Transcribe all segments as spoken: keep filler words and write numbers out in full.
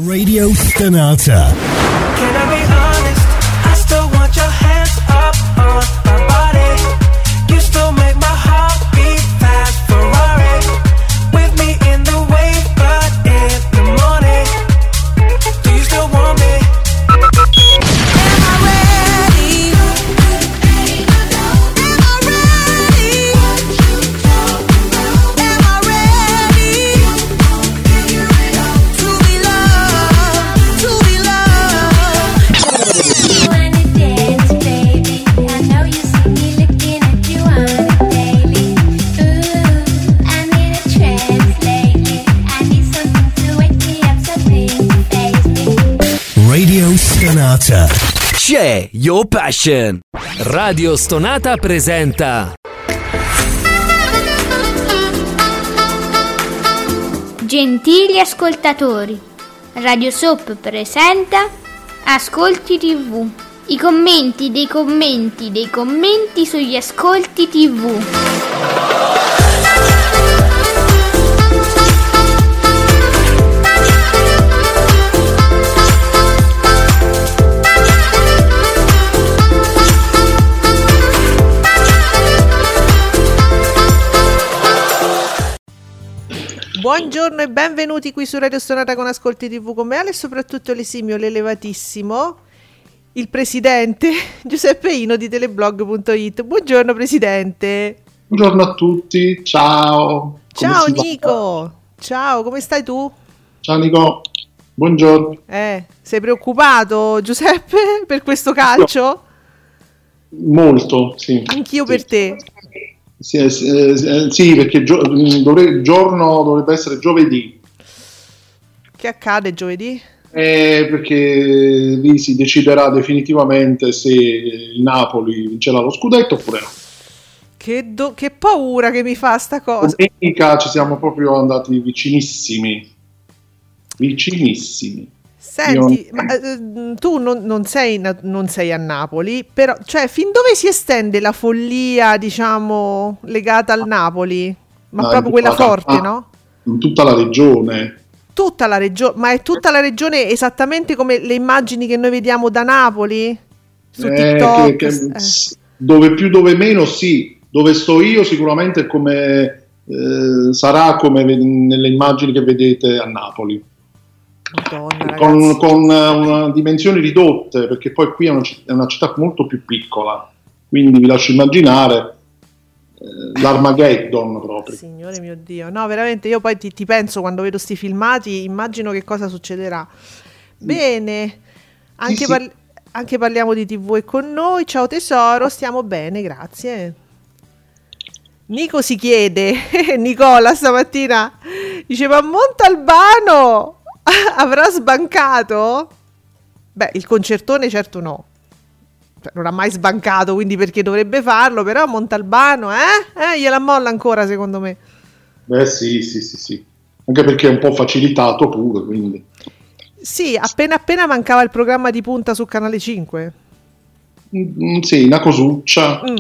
Radio Stonata. Can I be honest? I still want your hands up on my body. You still make my heart beat fast. Ferrari with me in the wave, but in the morning. Do you still want me? Am I ready? Am I ready? Am I ready to be loved? To be loved. You wanna dance, baby? I know you see me looking at you on a daily. Ooh, I'm in a trance lately. I need something to wake me up, something to face me. Radio Stonata. C'è Your Passion. Radio Stonata presenta Gentili ascoltatori, Radio Soap presenta Ascolti tivù. I commenti dei commenti dei commenti sugli ascolti tivù. Buongiorno e benvenuti qui su Radio Stonata con Ascolti tivù con me Ale e soprattutto l'esimio, l'elevatissimo, il presidente Giuseppe Ino di teleblog punto it. Buongiorno presidente. Buongiorno a tutti, ciao. Come Ciao si va? Nico. Ciao, come stai tu? Ciao Nico, buongiorno. Eh, sei preoccupato Giuseppe per questo calcio? Molto, sì. Anch'io Sì. per te. Sì, eh, eh, sì, perché gio- dovre- il giorno dovrebbe essere giovedì, Che accade giovedì? eh, perché lì si deciderà definitivamente se il Napoli vincerà lo scudetto oppure no. Che, do- che paura che mi fa sta cosa. Domenica ci siamo proprio andati vicinissimi, vicinissimi. Senti, Io- ma eh, tu non, non sei, na- non sei a Napoli, però, cioè, fin dove si estende la follia, diciamo, legata al Napoli? Ma No, proprio in quella tutta la- forte, ah, no? In tutta la regione. Tutta la regione, ma è tutta la regione esattamente come le immagini che noi vediamo da Napoli? Su Eh, TikTok? che- che- eh. s- dove più dove meno sì, dove sto io sicuramente è come eh, sarà come ve- nelle immagini che vedete a Napoli, Madonna, con, ragazzi. con eh, una dimensioni ridotte, perché poi qui è una, citt- è una città molto più piccola, quindi vi lascio immaginare eh, l'Armageddon proprio. Signore mio Dio, no, veramente io poi ti, ti penso quando vedo sti filmati, immagino che cosa succederà. Bene, anche, sì. parli- anche parliamo di tivù e con noi. Ciao tesoro, stiamo bene, grazie. Nico si chiede, Nicola stamattina diceva Montalbano avrà sbancato? Beh, il concertone certo no. Cioè, non ha mai sbancato, quindi perché dovrebbe farlo? Però Montalbano, eh? Eh, gliela molla ancora, secondo me. Beh sì, sì, sì, sì, anche perché è un po' facilitato pure, quindi. Sì, appena appena mancava il programma di punta su Canale cinque. Mm, sì, una cosuccia. Mm.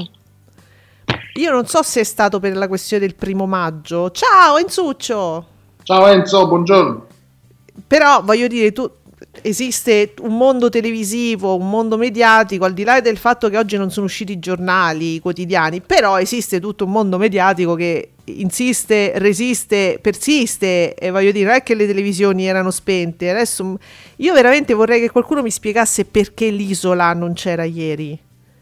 Io non so se è stato per la questione del primo maggio. Ciao Enzuccio! Ciao Enzo, buongiorno. Però voglio dire, tu, esiste un mondo televisivo, un mondo mediatico, al di là del fatto che oggi non sono usciti i giornali, i quotidiani, però esiste tutto un mondo mediatico che insiste, resiste, persiste, e voglio dire, non è che le televisioni erano spente. Adesso io veramente vorrei che qualcuno mi spiegasse perché l'Isola non c'era ieri.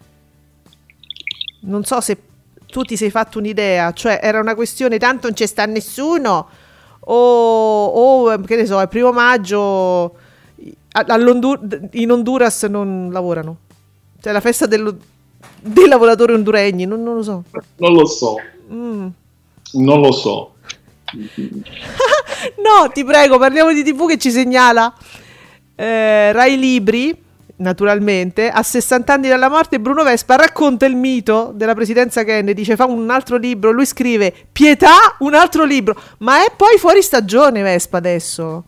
Non so se tu ti sei fatto un'idea, cioè era una questione tanto non c'è sta nessuno o, o che ne so, il primo maggio all'Hondur- in Honduras non lavorano, cioè la festa dello, dei lavoratori honduregni, non, non lo so. Non lo so, Mm. non lo so. No, ti prego, parliamo di tivù che ci segnala eh, Rai Libri, naturalmente, a sessanta anni dalla morte Bruno Vespa racconta il mito della presidenza Kennedy, dice fa un altro libro, lui scrive Pietà, un altro libro, ma è poi fuori stagione Vespa adesso.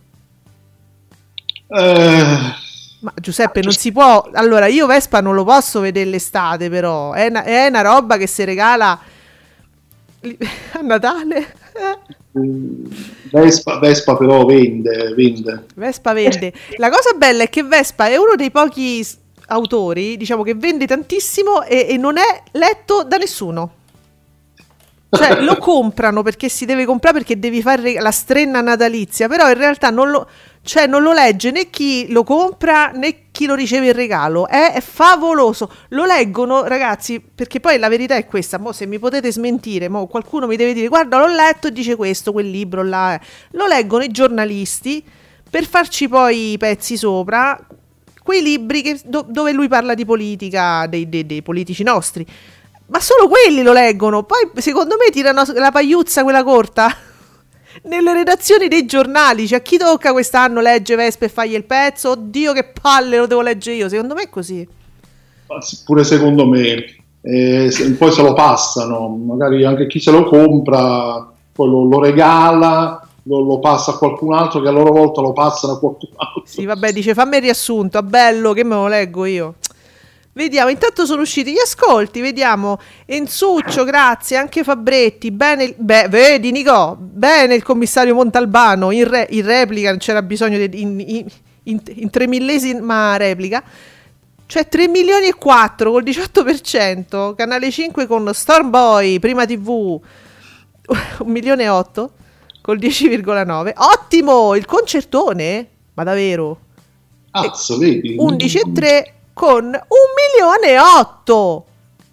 Eh, Ma Giuseppe non si può, allora io Vespa non lo posso vedere l'estate, però è una, è una roba che si regala li- a Natale. Vespa, Vespa però vende, vende. Vespa vende. La cosa bella è che Vespa è uno dei pochi s- autori, diciamo, che vende tantissimo e, e non è letto da nessuno. Cioè lo comprano perché si deve comprare, perché devi fare la strenna natalizia, però in realtà non lo, cioè non lo legge né chi lo compra né chi lo riceve in regalo. È, è favoloso. Lo leggono, ragazzi, perché poi la verità è questa. Mo se mi potete smentire, mo qualcuno mi deve dire guarda l'ho letto e dice questo, quel libro là. Lo leggono i giornalisti per farci poi i pezzi sopra, quei libri che, do- dove lui parla di politica, dei, dei, dei politici nostri. Ma solo quelli lo leggono. Poi secondo me tirano la pagliuzza quella corta nelle redazioni dei giornali. Cioè, a chi tocca quest'anno legge Vespa e fagli il pezzo? Oddio che palle, lo devo leggere io. Secondo me è così. Pure secondo me. Eh, se- poi se lo passano, magari anche chi se lo compra poi lo, lo regala, lo, lo passa a qualcun altro che a loro volta lo passano a qualcun altro. Sì, vabbè, dice fammi il riassunto, bello, che me lo leggo io. Vediamo, intanto sono usciti gli ascolti, vediamo. Enzuccio, grazie, anche Fabretti, bene, il- beh, vedi Nico, bene il commissario Montalbano, in, re- in replica, non c'era bisogno di, in, in, in, in tre millesima replica, cioè tre milioni e quattro col diciotto per cento, Canale cinque con Storm Boy, Prima tivù, un milione e otto col dieci virgola nove, ottimo, il concertone, ma davvero, Cazzo, vedi? undici virgola tre con un milione e otto.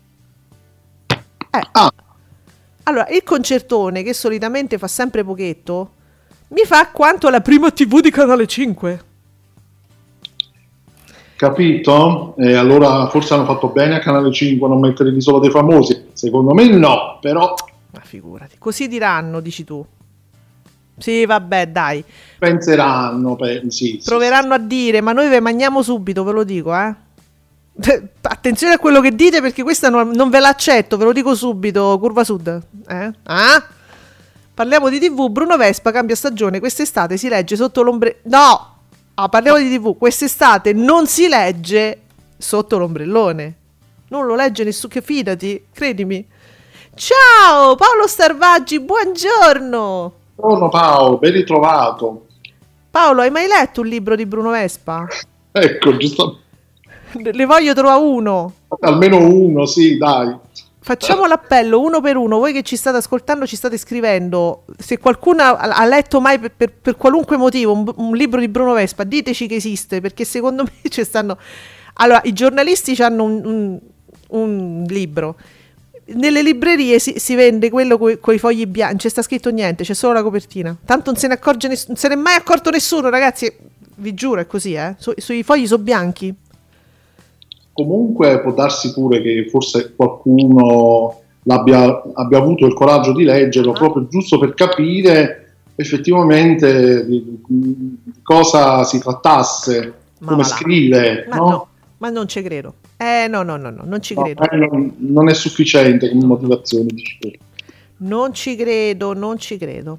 Eh. Ah. Allora, il concertone, che solitamente fa sempre pochetto, mi fa quanto la Prima tivù di Canale cinque. Capito? E allora forse hanno fatto bene a Canale cinque a non mettere l'Isola dei Famosi. Secondo me no, però Ma figurati, così diranno, dici tu. Sì, vabbè, dai. penseranno, pe- sì, sì, Proveranno a dire, ma noi ve mangiamo subito, ve lo dico, eh. Attenzione a quello che dite, perché questa non, non ve l'accetto, ve lo dico subito, Curva Sud. Eh? Ah? Parliamo di tivù, Bruno Vespa cambia stagione, quest'estate si legge sotto l'ombre... No! Ah, parliamo di tivù, quest'estate non si legge sotto l'ombrellone. Non lo legge nessuno, che fidati, credimi. Ciao, Paolo Starvaggi, buongiorno! Buongiorno Paolo, ben ritrovato. Paolo, hai mai letto un libro di Bruno Vespa? Ecco, giusto, Ne voglio trovare uno. almeno uno, sì, dai. Facciamo l'appello uno per uno. Voi che ci state ascoltando, ci state scrivendo. Se qualcuno ha, ha letto mai per, per- per qualunque motivo un, un libro di Bruno Vespa, diteci che esiste, perché secondo me ci stanno. Allora, i giornalisti hanno un, un- un libro. Nelle librerie si, si vende quello con i fogli bianchi, non c'è sta scritto niente, c'è solo la copertina. Tanto non se ne accorge nessuno, non se ne è mai accorto nessuno, ragazzi. Vi giuro, è così, eh. Su- sui fogli sono bianchi. Comunque può darsi pure che forse qualcuno l'abbia, abbia avuto il coraggio di leggerlo proprio giusto per capire effettivamente di, di cosa si trattasse, Ma come va là. scrive, Ma no? no, ma non ci credo. Eh, no, no, no, no, non ci No, credo. eh, non, non è sufficiente come motivazione, dici tu. Non ci credo, non ci credo.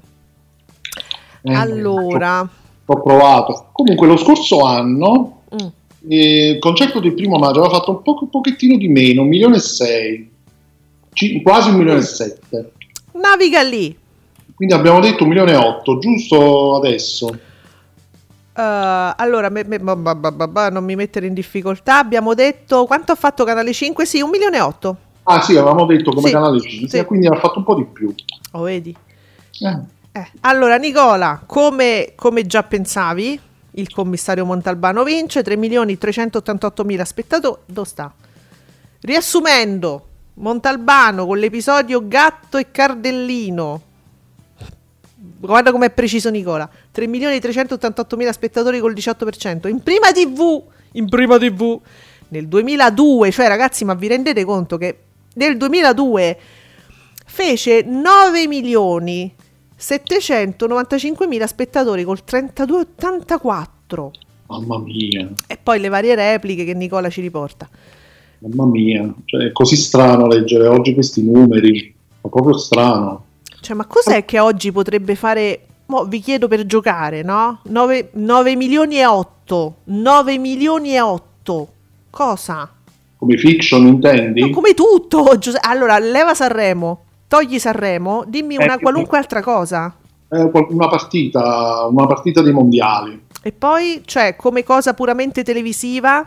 Eh, Allora, Ho provato. Comunque lo scorso anno mm, eh, il concerto del primo maggio aveva fatto un, po- un pochettino di meno, un milione e sei, Ci- quasi un milione e sette. naviga lì. Quindi abbiamo detto un milione e otto, giusto adesso? Eh, allora, me- me- ba- ba- ba- ba- ba, non mi mettere in difficoltà. Abbiamo detto quanto ha fatto Canale cinque? Sì, un milione e otto. Ah sì, avevamo detto come Sì, canale cinque, sì. quindi ha fatto un po' di più. Oh, vedi? Eh, Eh, Allora, Nicola, come, come già pensavi, il commissario Montalbano vince tre milioni trecentottantotto mila spettatori. Dove sta? Riassumendo, Montalbano con l'episodio Gatto e Cardellino. Guarda com'è preciso Nicola. tre milioni trecentottantotto mila spettatori col diciotto per cento. In Prima tivù, in Prima tivù, nel duemiladue, cioè ragazzi, ma vi rendete conto che nel duemiladue fece nove milioni settecentonovantacinque mila spettatori col trentadue virgola ottantaquattro. mamma mia, E poi le varie repliche che Nicola ci riporta. mamma mia, cioè, è così strano leggere oggi questi numeri, è proprio strano. Cioè, ma cos'è che oggi potrebbe fare? Mo vi chiedo per giocare, no? nove milioni e otto. nove milioni e otto. Cosa? Come fiction intendi? No, come tutto, Giuseppe. Allora, leva Sanremo, togli Sanremo, dimmi una Eh, qualunque altra cosa. eh, qual- una partita, una partita dei mondiali. E poi, cioè, come cosa puramente televisiva?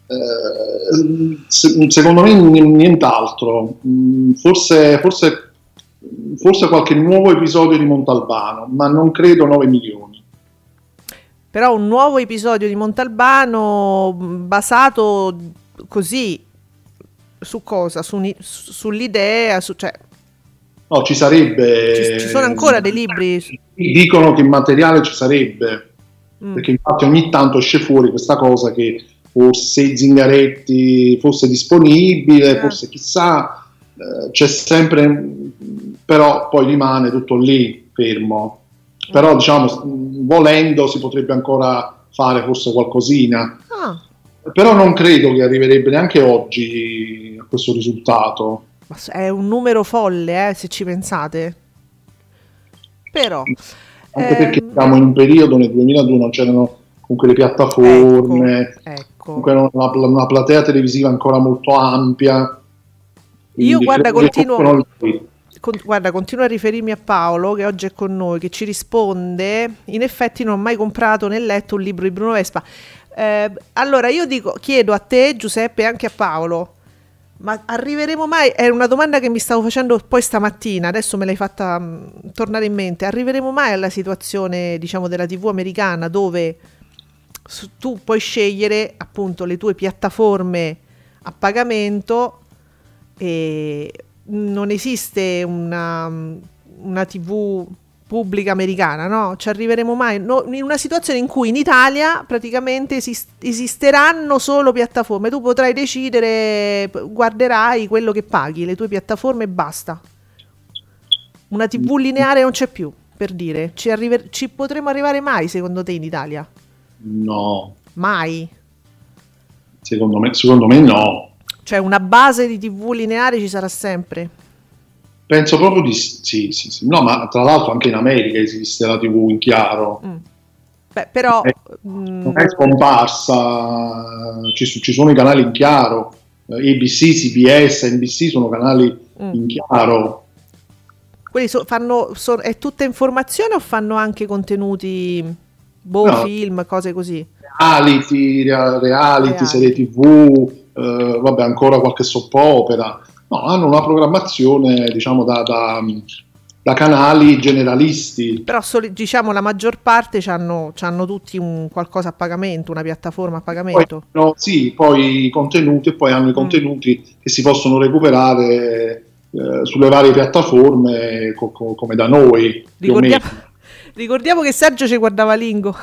Eh, se- secondo me n- nient'altro. Mm, Forse, forse, forse qualche nuovo episodio di Montalbano, ma non credo nove milioni. Però un nuovo episodio di Montalbano mh, basato così su cosa? Su ni- su- sull'idea, su, cioè, No, ci sarebbe. ci, ci sono ancora dei libri. Dicono che il materiale ci sarebbe, Mm. perché infatti ogni tanto esce fuori questa cosa che forse Zingaretti fosse disponibile, Eh. forse chissà, eh, c'è sempre, però poi rimane tutto lì fermo. Però diciamo, volendo si potrebbe ancora fare forse qualcosina, Ah, però non credo che arriverebbe neanche oggi a questo risultato. ma s- è un numero folle, eh, se ci pensate. Però Anche perché ehm, siamo in un periodo, nel duemiladue non c'erano comunque le piattaforme, ecco, ecco. comunque era una, una platea televisiva ancora molto ampia. Io, Quindi guarda, credo che continuo- fossero lì. Con- guarda, continuo a riferirmi a Paolo che oggi è con noi, che ci risponde. In effetti non ho mai comprato né letto un libro di Bruno Vespa. Eh, allora io dico, chiedo a te, Giuseppe, e anche a Paolo, ma arriveremo mai? È una domanda che mi stavo facendo poi stamattina, adesso me l'hai fatta mh, tornare in mente. Arriveremo mai alla situazione, diciamo, della tivù americana dove s- tu puoi scegliere appunto le tue piattaforme a pagamento e non esiste una, una tivù pubblica americana, no? Ci arriveremo mai? No, in una situazione in cui in Italia praticamente esist- esisteranno solo piattaforme, tu potrai decidere, p- guarderai quello che paghi, le tue piattaforme e basta. Una tivù lineare non c'è più, per dire. Ci, arriver- ci potremo arrivare mai secondo te in Italia? No, Mai. secondo me, secondo me no. Cioè una base di tivù lineare ci sarà sempre. Penso proprio di sì, sì, sì, sì. No, ma tra l'altro anche in America esiste la tivù in chiaro. Mm. Beh, però Eh, mm, Non è scomparsa, ci, ci sono i canali in chiaro, eh, A B C, C B S, N B C sono canali Mm. in chiaro. quelli so- fanno, so- è tutta informazione o fanno anche contenuti, boh, No. film, cose così? Reality, rea- reality, Reality. serie tivù, eh, vabbè, ancora qualche soap opera. No, hanno una programmazione, diciamo, da, da- da canali generalisti. Però soli- diciamo la maggior parte c'hanno, c'hanno tutti un qualcosa a pagamento, una piattaforma a Poi, pagamento. no, sì, poi i contenuti e poi hanno i Mm. contenuti che si possono recuperare eh, sulle varie piattaforme co- co- come da noi. più o Ricordiamo, meno. ricordiamo che Sergio ci guardava Lingo.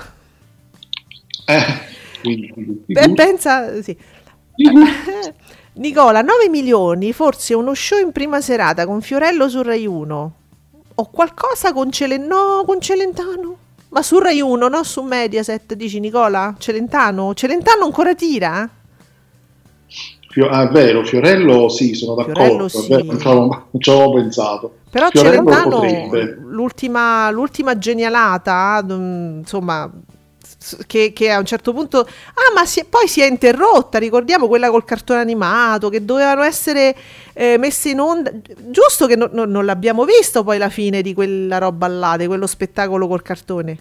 Eh, quindi, quindi, Beh, pensa, sì. Nicola, nove milioni, forse uno show in prima serata con Fiorello su Rai uno. O qualcosa con Celentano, no, con Celentano? Ma su Rai uno, no su Mediaset, dici Nicola? Celentano? Celentano ancora tira? Fio- ah, è vero, Fiorello sì, sono Fiorello d'accordo, sì. è vero, non ci avevo, non ci avevo pensato. Però Fiorello Celentano, potrebbe. l'ultima, l'ultima genialata, mm, insomma, s- che, che a un certo punto... Ah, ma si è- poi si è interrotta, ricordiamo quella col cartone animato, che dovevano essere eh, messe in onda. Giusto che no- no- non l'abbiamo visto poi la fine di quella roba là, di quello spettacolo col cartone.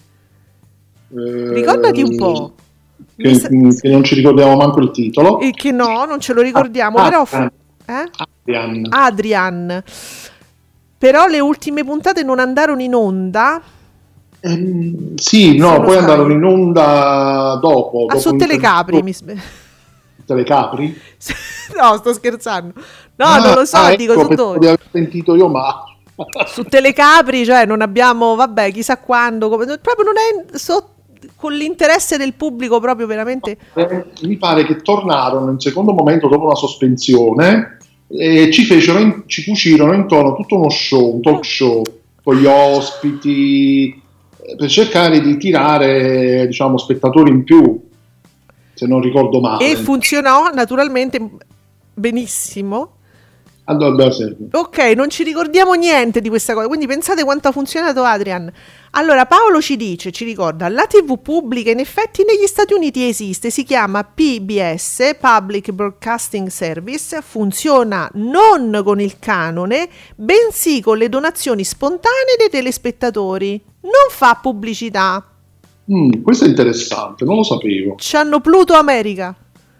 Eh, Ricordati un po'. Che, Mi sa- che non ci ricordiamo manco il titolo. E che no, non ce lo ricordiamo, Ah, però... ah, fu- eh? Adrian. Adrian. Però le ultime puntate non andarono in onda. Ehm, sì, no, Se non poi sbaglio. andarono in onda dopo. Ah, dopo su un Telecapri. intervento- Mi... s- Telecapri? No, sto scherzando. No, Ah, non lo so, ah, dico ecco, su pensavo dove. di aver sentito io, ma Su Telecapri, cioè non abbiamo, vabbè, chissà quando, come... proprio non è so- con l'interesse del pubblico proprio veramente. Eh, mi pare che tornarono in secondo momento dopo una sospensione e ci fecero in- ci cucirono intorno tutto uno show, un talk show con gli ospiti eh, per cercare di tirare, diciamo, spettatori in più, se non ricordo male. E funzionò naturalmente benissimo. Allora, serve. Ok, non ci ricordiamo niente di questa cosa, quindi pensate quanto ha funzionato Adrian. Allora Paolo ci dice, ci ricorda, la tivù pubblica in effetti negli Stati Uniti esiste, si chiama P B S, Public Broadcasting Service, funziona non con il canone, bensì con le donazioni spontanee dei telespettatori. non fa pubblicità. Mm, questo è interessante, non lo sapevo. C'hanno Pluto America.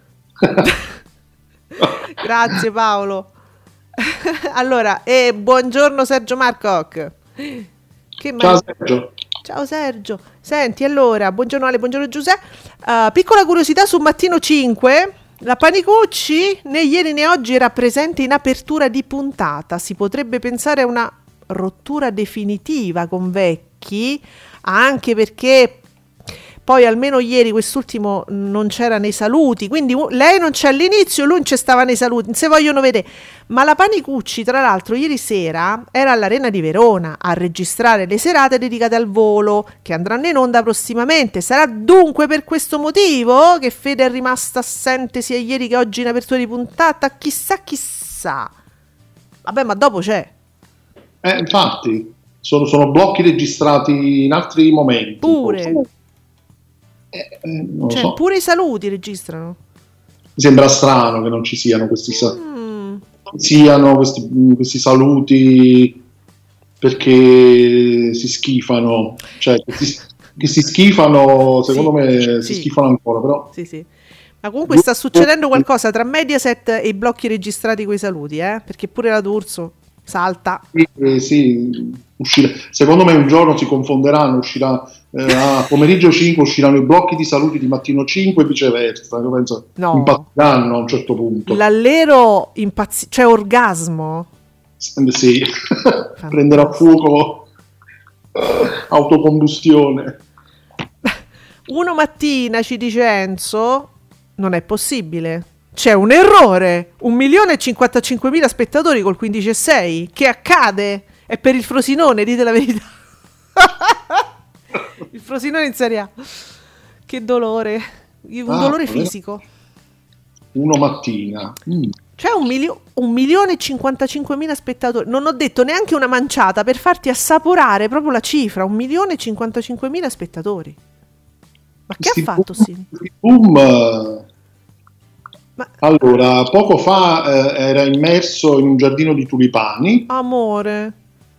Grazie Paolo. Allora, e buongiorno Sergio Marcoc. Che Ciao mai- Sergio. Ciao Sergio. Senti, allora, buongiorno Ale, buongiorno Giuseppe. Uh, piccola curiosità su Mattino cinque. La Panicucci né ieri né oggi era presente in apertura di puntata. Si potrebbe pensare a una rottura definitiva con Vecchi, anche perché poi almeno ieri quest'ultimo non c'era nei saluti, quindi uh, lei non c'è all'inizio, lui non c'è stava nei saluti, se vogliono vedere. Ma la Panicucci, tra l'altro, ieri sera era all'Arena di Verona a registrare le serate dedicate al volo, che andranno in onda prossimamente. Sarà dunque per questo motivo che Fede è rimasta assente sia ieri che oggi in apertura di puntata? Chissà, chissà. Vabbè, ma dopo c'è. Eh, infatti, sono, sono blocchi registrati in altri momenti. Pure. Eh, eh, non lo Cioè, so. pure i saluti registrano. Mi sembra strano che non ci siano questi, sa- Mm. siano questi, questi saluti perché si schifano. Cioè, che si, che si schifano, secondo Sì, me sì. si schifano ancora, però. Sì, sì. Ma comunque sta succedendo qualcosa tra Mediaset e i blocchi registrati coi saluti, eh? Perché pure la D'Urso salta. Sì, eh, sì, uscirà. Secondo me un giorno si confonderanno, uscirà eh, a pomeriggio cinque usciranno i blocchi di saluti di mattino cinque e viceversa. Io penso No. impazziranno a un certo punto. L'allero impazzi- cioè orgasmo. Sì, prenderà fuoco eh, autocombustione. Uno mattina ci dice Enzo, non è possibile. C'è un errore. Un milione e cinquantacinquemila spettatori col quindici e sei. Che accade? È per il Frosinone, dite la verità. Il Frosinone in Serie A. Che dolore. Un Ah, dolore vero? fisico. Uno mattina. Mm. C'è un, milio- un milione e cinquantacinquemila spettatori. Non ho detto neanche una manciata per farti assaporare proprio la cifra. Un milione e cinquantacinquemila spettatori. Ma che Questi ha fatto, boom- sì? questi boom, eh, Ma allora, poco fa eh, era immerso in un giardino di tulipani. amore.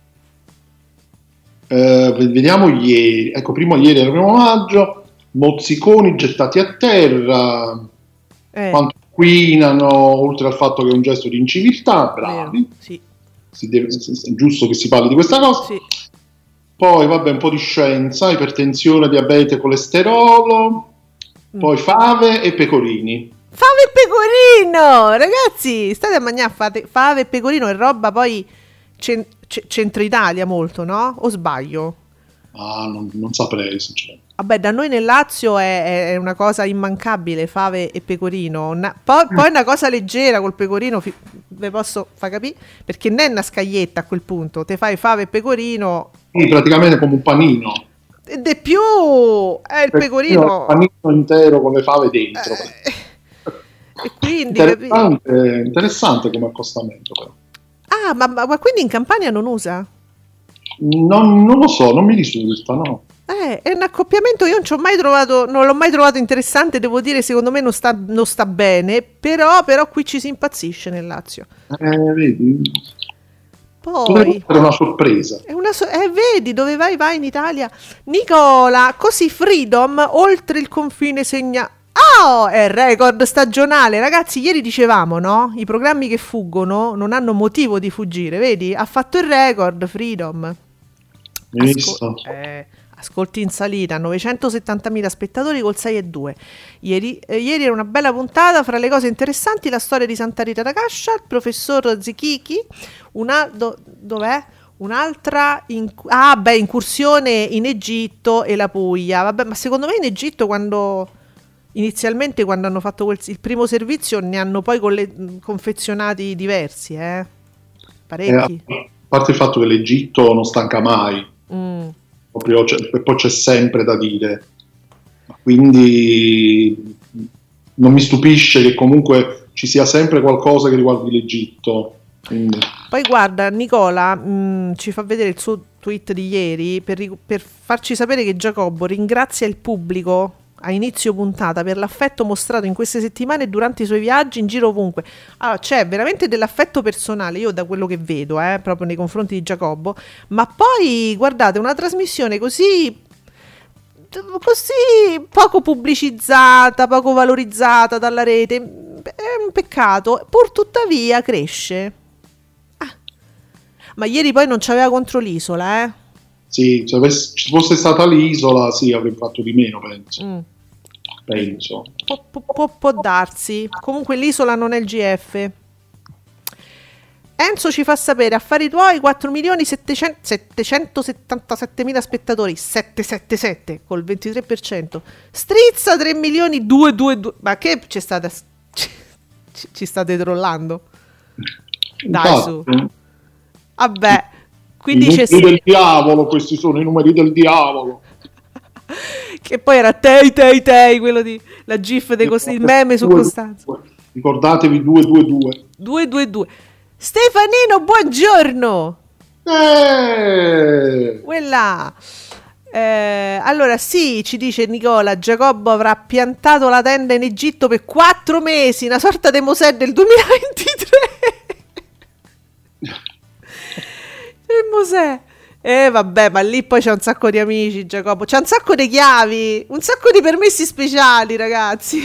Eh, vediamo ieri, ecco, primo ieri era il primo maggio, mozziconi gettati a terra, Eh, quanto inquinano, oltre al fatto che è un gesto di inciviltà, bravi, vero, sì, si deve- è giusto che si parli di questa cosa. sì. Poi, vabbè, un po' di scienza, ipertensione, diabete, colesterolo, Mm. poi fave e pecorini. Fave e pecorino, ragazzi, state a mangiare fate- fave e pecorino è roba poi cen- ce- centro Italia molto, no? O sbaglio? Ah, non, non saprei, sinceramente. Vabbè, da noi nel Lazio è, è una cosa immancabile, fave e pecorino. Una- poi, poi una cosa leggera col pecorino, fi- ve posso far capire, perché non è una scaglietta a quel punto, te fai fave e pecorino Sì, praticamente come un panino. ed è più è il pecorino. Un panino intero con le fave dentro. Eh, e quindi capi- Interessante, interessante come accostamento, però. ah, ma, ma- ma quindi in Campania non usa? Non, non lo so, non mi risulta, no. Eh, è un accoppiamento, io non ci ho mai trovato, non l'ho mai trovato interessante, devo dire, secondo me non sta, non sta bene, però, però qui ci si impazzisce nel Lazio. Eh, vedi? Potrebbe Poi, essere una sorpresa. è una so- eh, vedi dove vai, vai in Italia. Nicola, così Freedom, oltre il confine segna... Oh, è record stagionale, ragazzi, ieri dicevamo, no? I programmi che fuggono non hanno motivo di fuggire, vedi? Ha fatto il record Freedom. Visto? Ascol- eh, ascolti in salita, novecentosettantamila spettatori col sei e due. Ieri, eh, ieri era una bella puntata, fra le cose interessanti la storia di Santa Rita da Cascia, il professor Zichichi, una, do- dov'è? Un'altra inc- ah, beh, incursione in Egitto e la Puglia. Vabbè, ma secondo me in Egitto quando inizialmente quando hanno fatto quel- il primo servizio ne hanno poi colle- confezionati diversi, eh? Eh, Parecchi. a parte il fatto che l'Egitto non stanca mai, Mm. proprio c'è- e poi c'è sempre da dire. Quindi non mi stupisce che comunque ci sia sempre qualcosa che riguardi l'Egitto. Quindi, Poi guarda, Nicola mh, ci fa vedere il suo tweet di ieri per, ri- per farci sapere che Giacobbo ringrazia il pubblico a inizio puntata per l'affetto mostrato in queste settimane durante i suoi viaggi in giro ovunque. Allora, c'è veramente dell'affetto personale, io da quello che vedo, eh, proprio nei confronti di Giacobbo, ma poi guardate, una trasmissione così così poco pubblicizzata, poco valorizzata dalla rete, è un peccato, pur tuttavia cresce. Ah. Ma ieri poi non c'aveva contro l'Isola, eh? Sì, se avesse- ci fosse stata l'Isola, sì, avrei fatto di meno, penso. Mm. Penso. Può, può- può- può darsi. Comunque l'Isola non è il G F. Enzo ci fa sapere, affari tuoi, quattro milioni settecentosettantasettemila spettatori, settecentosettantasette col ventitré per cento. Strizza tre milioni duecentoventidue. Ma che c'è stata? Ci, ci- ci state trollando? Dai, su. Infatti, Vabbè, i quindi c'è numeri del diavolo, questi sono i numeri del diavolo. che poi era Tei Tei Tei, quello di la gif dei Cost- il meme su Due, Costanzo. due. Ricordatevi duecentoventidue. duecentoventidue. Stefanino, buongiorno. Eh! Quella. Eh, allora sì, ci dice Nicola, Giacobbo avrà piantato la tenda in Egitto per quattro mesi, una sorta di Mosè del duemilaventitré. Il Mosè. Eh vabbè, ma lì poi c'è un sacco di amici, Giacobbo, c'è un sacco di chiavi, un sacco di permessi speciali, ragazzi.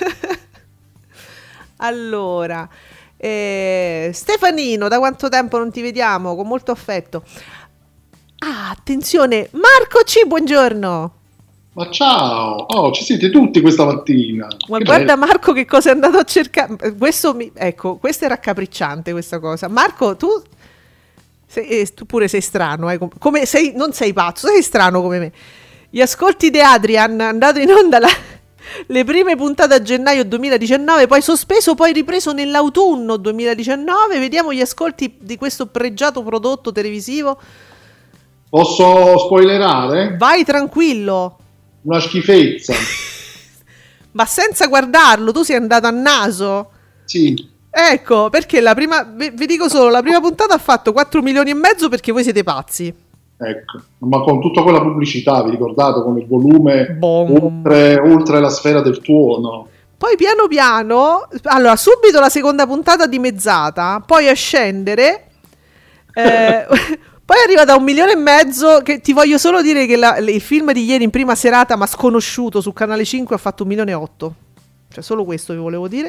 Allora, eh, Stefanino, da quanto tempo non ti vediamo? Con molto affetto. Ah, attenzione, Marco C, buongiorno. Ma ciao! Oh, ci siete tutti questa mattina. Ma Che guarda bello. Marco che cosa è andato a cercare. Questo mi, ecco, questo è raccapricciante questa cosa. Marco, tu, sei, eh, tu pure sei strano, eh, com- come sei, non sei pazzo, sei strano come me. Gli ascolti di Adrian, andato in onda la- le prime puntate a gennaio duemiladiciannove, poi sospeso, poi ripreso nell'autunno duemiladiciannove. Vediamo gli ascolti di questo pregiato prodotto televisivo. Posso spoilerare? Vai tranquillo, Una schifezza. ma senza guardarlo, tu sei andato a naso. Sì. Ecco, perché la prima, vi, vi dico solo, la prima puntata ha fatto quattro milioni e mezzo perché voi siete pazzi. Ecco, ma con tutta quella pubblicità, vi ricordate, con il volume Bom. oltre, oltre la sfera del tuono. Poi piano piano, allora subito la seconda puntata dimezzata, poi a scendere, eh, poi arriva da un milione e mezzo, che ti voglio solo dire che la- il film di ieri in prima serata, ma sconosciuto, su Canale cinque ha fatto un milione e otto, cioè solo questo vi volevo dire.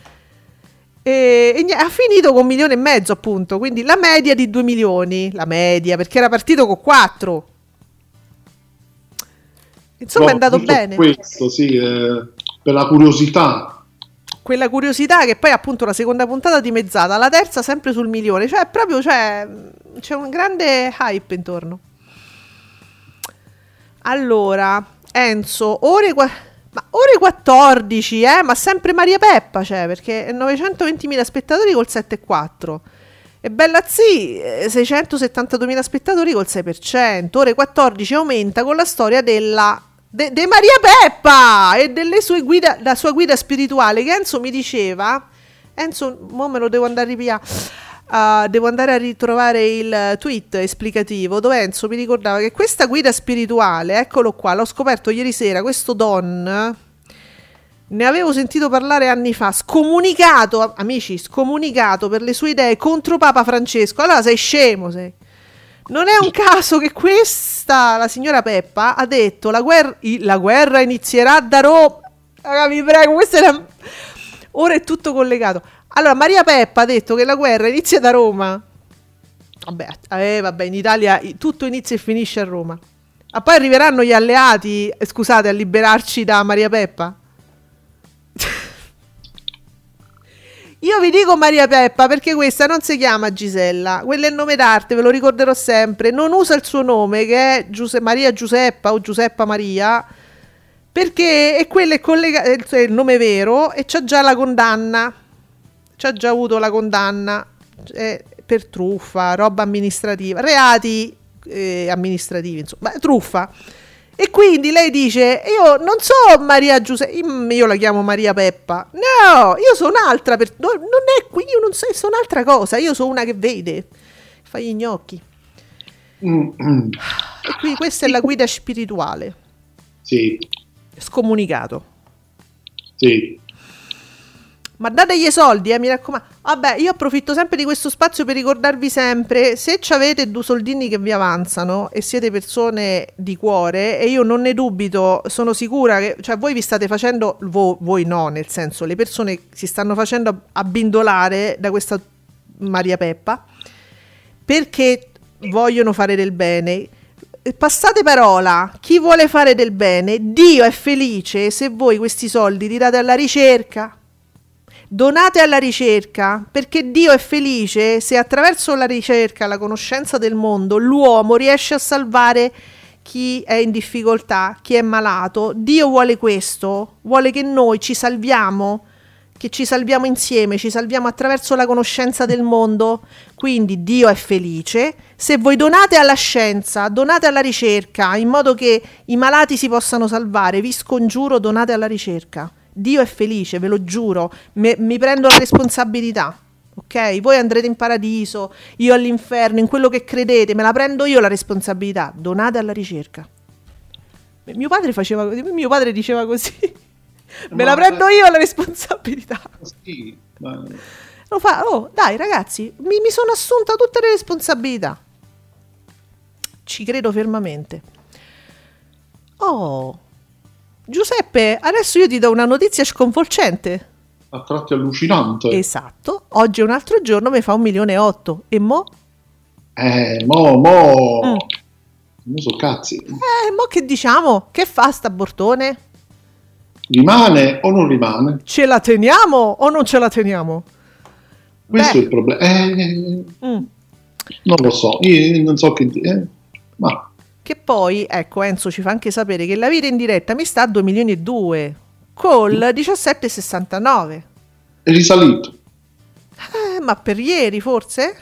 E, e ni- ha finito con un milione e mezzo appunto, quindi la media di due milioni, la media, perché era partito con quattro. Insomma, è No, andato giusto bene. Questo, sì, eh, per la curiosità. Quella curiosità che poi appunto la seconda puntata dimezzata, la terza sempre sul milione, cioè proprio cioè, c'è un grande hype intorno. Allora, Enzo, ore, qua- ma ore quattordici, eh, ma sempre Maria Peppa, cioè, perché è novecentoventimila spettatori col sette virgola quattro. E Bella Zì, eh, seicentosettantaduemila spettatori col sei per cento. Ore quattordici aumenta con la storia della de, de Maria Peppa e delle sue guida, la sua guida spirituale, che Enzo mi diceva. Enzo, mo me lo devo andare a ripiare. Uh, devo andare a ritrovare il tweet esplicativo dove Enzo mi ricordava che questa guida spirituale, eccolo qua, l'ho scoperto ieri sera, questo Don, ne avevo sentito parlare anni fa, scomunicato, amici, scomunicato per le sue idee contro Papa Francesco. Allora sei scemo, sei. Non è un caso che questa, la signora Peppa, ha detto la guerra, la guerra inizierà da Roma. Raga, vi prego, questo è la... Ora è tutto collegato. Allora, Maria Peppa ha detto che la guerra inizia da Roma. Vabbè, eh, vabbè, in Italia tutto inizia e finisce a Roma. Ma poi arriveranno gli alleati, eh, scusate, a liberarci da Maria Peppa? Io vi dico Maria Peppa perché questa non si chiama Gisella, quello è il nome d'arte, ve lo ricorderò sempre. Non usa il suo nome, che è Giuse- Maria Giuseppa o Giuseppa Maria, perché è quello è collega- è il nome vero e c'ha già la condanna. C'ha già avuto la condanna eh, per truffa, roba amministrativa, reati eh, amministrativi, insomma, beh, truffa. E quindi lei dice: io non so Maria Giuseppe, io la chiamo Maria Peppa. No, io sono un'altra, per- no, non è qui, io non so, sono un'altra cosa, io sono una che vede, fa gli gnocchi. Mm, mm. E quindi questa è la guida spirituale. Sì. scomunicato. Sì. Ma dategli i soldi, eh, mi raccomando. Vabbè, io approfitto sempre di questo spazio per ricordarvi sempre, se ci avete due soldini che vi avanzano e siete persone di cuore, e io non ne dubito, sono sicura che, cioè, voi vi state facendo, vo- voi no, nel senso, le persone si stanno facendo abbindolare da questa Maria Peppa perché vogliono fare del bene. Passate parola, chi vuole fare del bene, Dio è felice se voi questi soldi li date alla ricerca. Donate alla ricerca, perché Dio è felice se attraverso la ricerca, la conoscenza del mondo, l'uomo riesce a salvare chi è in difficoltà, chi è malato. Dio vuole questo, vuole che noi ci salviamo, che ci salviamo insieme, ci salviamo attraverso la conoscenza del mondo. Quindi Dio è felice se voi donate alla scienza, donate alla ricerca, in modo che i malati si possano salvare. Vi scongiuro, donate alla ricerca. Dio è felice, ve lo giuro, Me, mi prendo la responsabilità, ok? Voi andrete in paradiso, io all'inferno, in quello che credete, me la prendo io la responsabilità. Donate alla ricerca. Mio padre faceva così, mio padre diceva così. Me la prendo io la responsabilità. Sì, ma... Lo fa, oh, dai ragazzi, mi, mi sono assunta tutte le responsabilità. Ci credo fermamente. Oh, Giuseppe, adesso io ti do una notizia sconvolgente. A tratti allucinante. Esatto, oggi è un altro giorno, mi fa un milione e otto. E mo? Eh, mo, mo... Mm. Mo so cazzi. Eh, mo che diciamo? Che fa sta Bortone? Rimane o non rimane? Ce la teniamo o non ce la teniamo? Questo Beh. è il problema. Eh, Mm. non lo so, io non so che dire. Eh, ma... Che poi, ecco, Enzo ci fa anche sapere che la vita in diretta mi sta a due milioni e due col diciassette virgola sessantanove. È risalito. Eh, ma per ieri forse?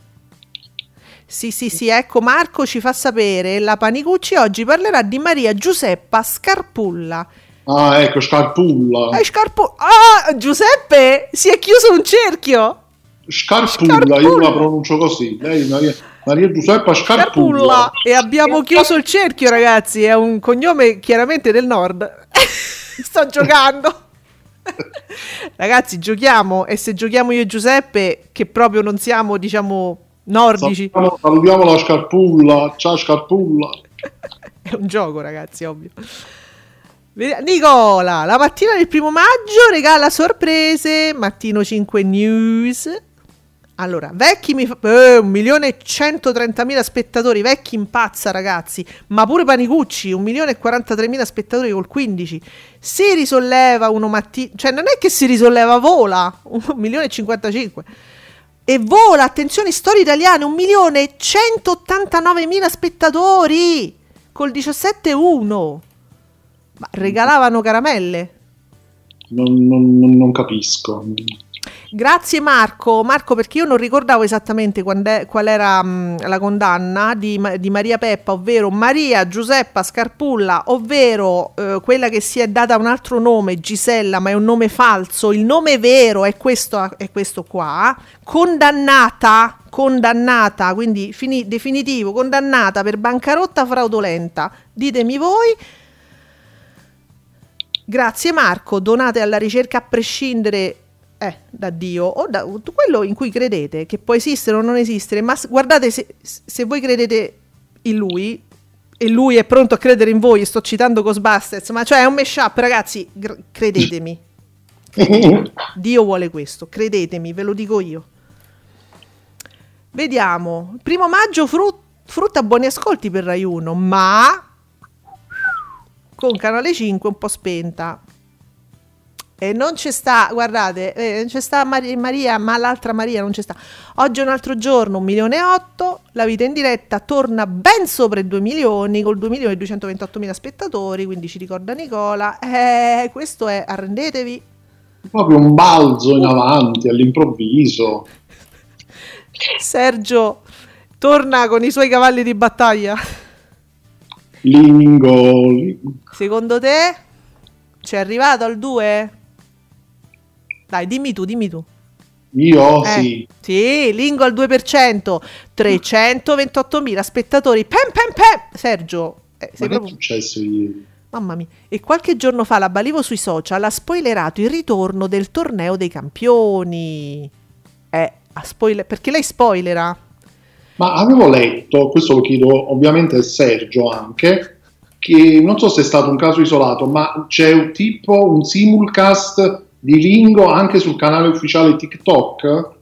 Sì, sì, sì, ecco, Marco ci fa sapere, la Panicucci oggi parlerà di Maria Giuseppa Scarpulla. Ah, ecco, Scarpulla. Eh, Scarpu- ah, Giuseppe, si è chiuso un cerchio. Scarpulla, Scarpulla. io la pronuncio così. Lei, Maria, Maria Giuseppa Scarpulla. Scarpulla. E abbiamo chiuso il cerchio, ragazzi, è un cognome chiaramente del nord. Sto giocando. Ragazzi, giochiamo, e se giochiamo io e Giuseppe, che proprio non siamo, diciamo, nordici. Salutiamo, salutiamo la Scarpulla. Ciao Scarpulla. È un gioco, ragazzi, ovvio. Vedi- Nicola, la mattina del primo maggio regala sorprese. Mattino cinque News. Allora, Vecchi mi fa eh, un milione e centotrentamila spettatori. Vecchi impazza, ragazzi. Ma pure Panicucci, un milione e quarantatremila spettatori col quindici. Si risolleva uno mattino, cioè non è che si risolleva, vola. Un milione e cinquantacinque. E vola, attenzione, storie italiane, un milione e centottantanovemila spettatori col diciassette virgola uno. Ma regalavano caramelle. Non, non- non- non capisco. Grazie Marco, Marco, perché io non ricordavo esattamente quando è- qual era mh, la condanna di, Ma- di Maria Peppa, ovvero Maria Giuseppa Scarpulla, ovvero eh, quella che si è data un altro nome, Gisella, ma è un nome falso. Il nome vero è questo, è questo qua, condannata, condannata, quindi fini- definitivo, condannata per bancarotta fraudolenta. Ditemi voi. Grazie Marco, donate alla ricerca a prescindere eh, da Dio o da quello in cui credete, che può esistere o non esistere, ma s- guardate, se, se voi credete in lui e lui è pronto a credere in voi, sto citando Ghostbusters, ma cioè è un mashup, ragazzi, gr- credetemi, Dio vuole questo, credetemi, ve lo dico io. Vediamo, primo maggio frut- frutta buoni ascolti per Rai uno, ma con Canale cinque un po' spenta. E non c'è sta, guardate, eh, non c'è sta Mar- Maria, ma l'altra Maria non c'è sta. Oggi è un altro giorno, un milione e otto, la vita in diretta torna ben sopra i due milioni, col due milioni e duecentoventottomila spettatori, quindi ci ricorda Nicola. Eh, questo è, arrendetevi. Proprio un balzo in avanti all'improvviso. Sergio torna con i suoi cavalli di battaglia. Lingo. li- Secondo te c'è arrivato al due? Dai, dimmi tu, dimmi tu. Io Eh, sì. sì, Lingo al due per cento, trecentoventottomila spettatori. Pem pem pem. Sergio, eh, sei Ma che è proprio... successo ieri? Mamma mia. E qualche giorno fa la Balivo sui social ha spoilerato il ritorno del torneo dei campioni. Eh, a spoiler- perché lei spoilera. Ma avevo letto, questo lo chiedo ovviamente a Sergio anche, che non so se è stato un caso isolato, ma c'è un tipo, un simulcast di Lingo anche sul canale ufficiale TikTok?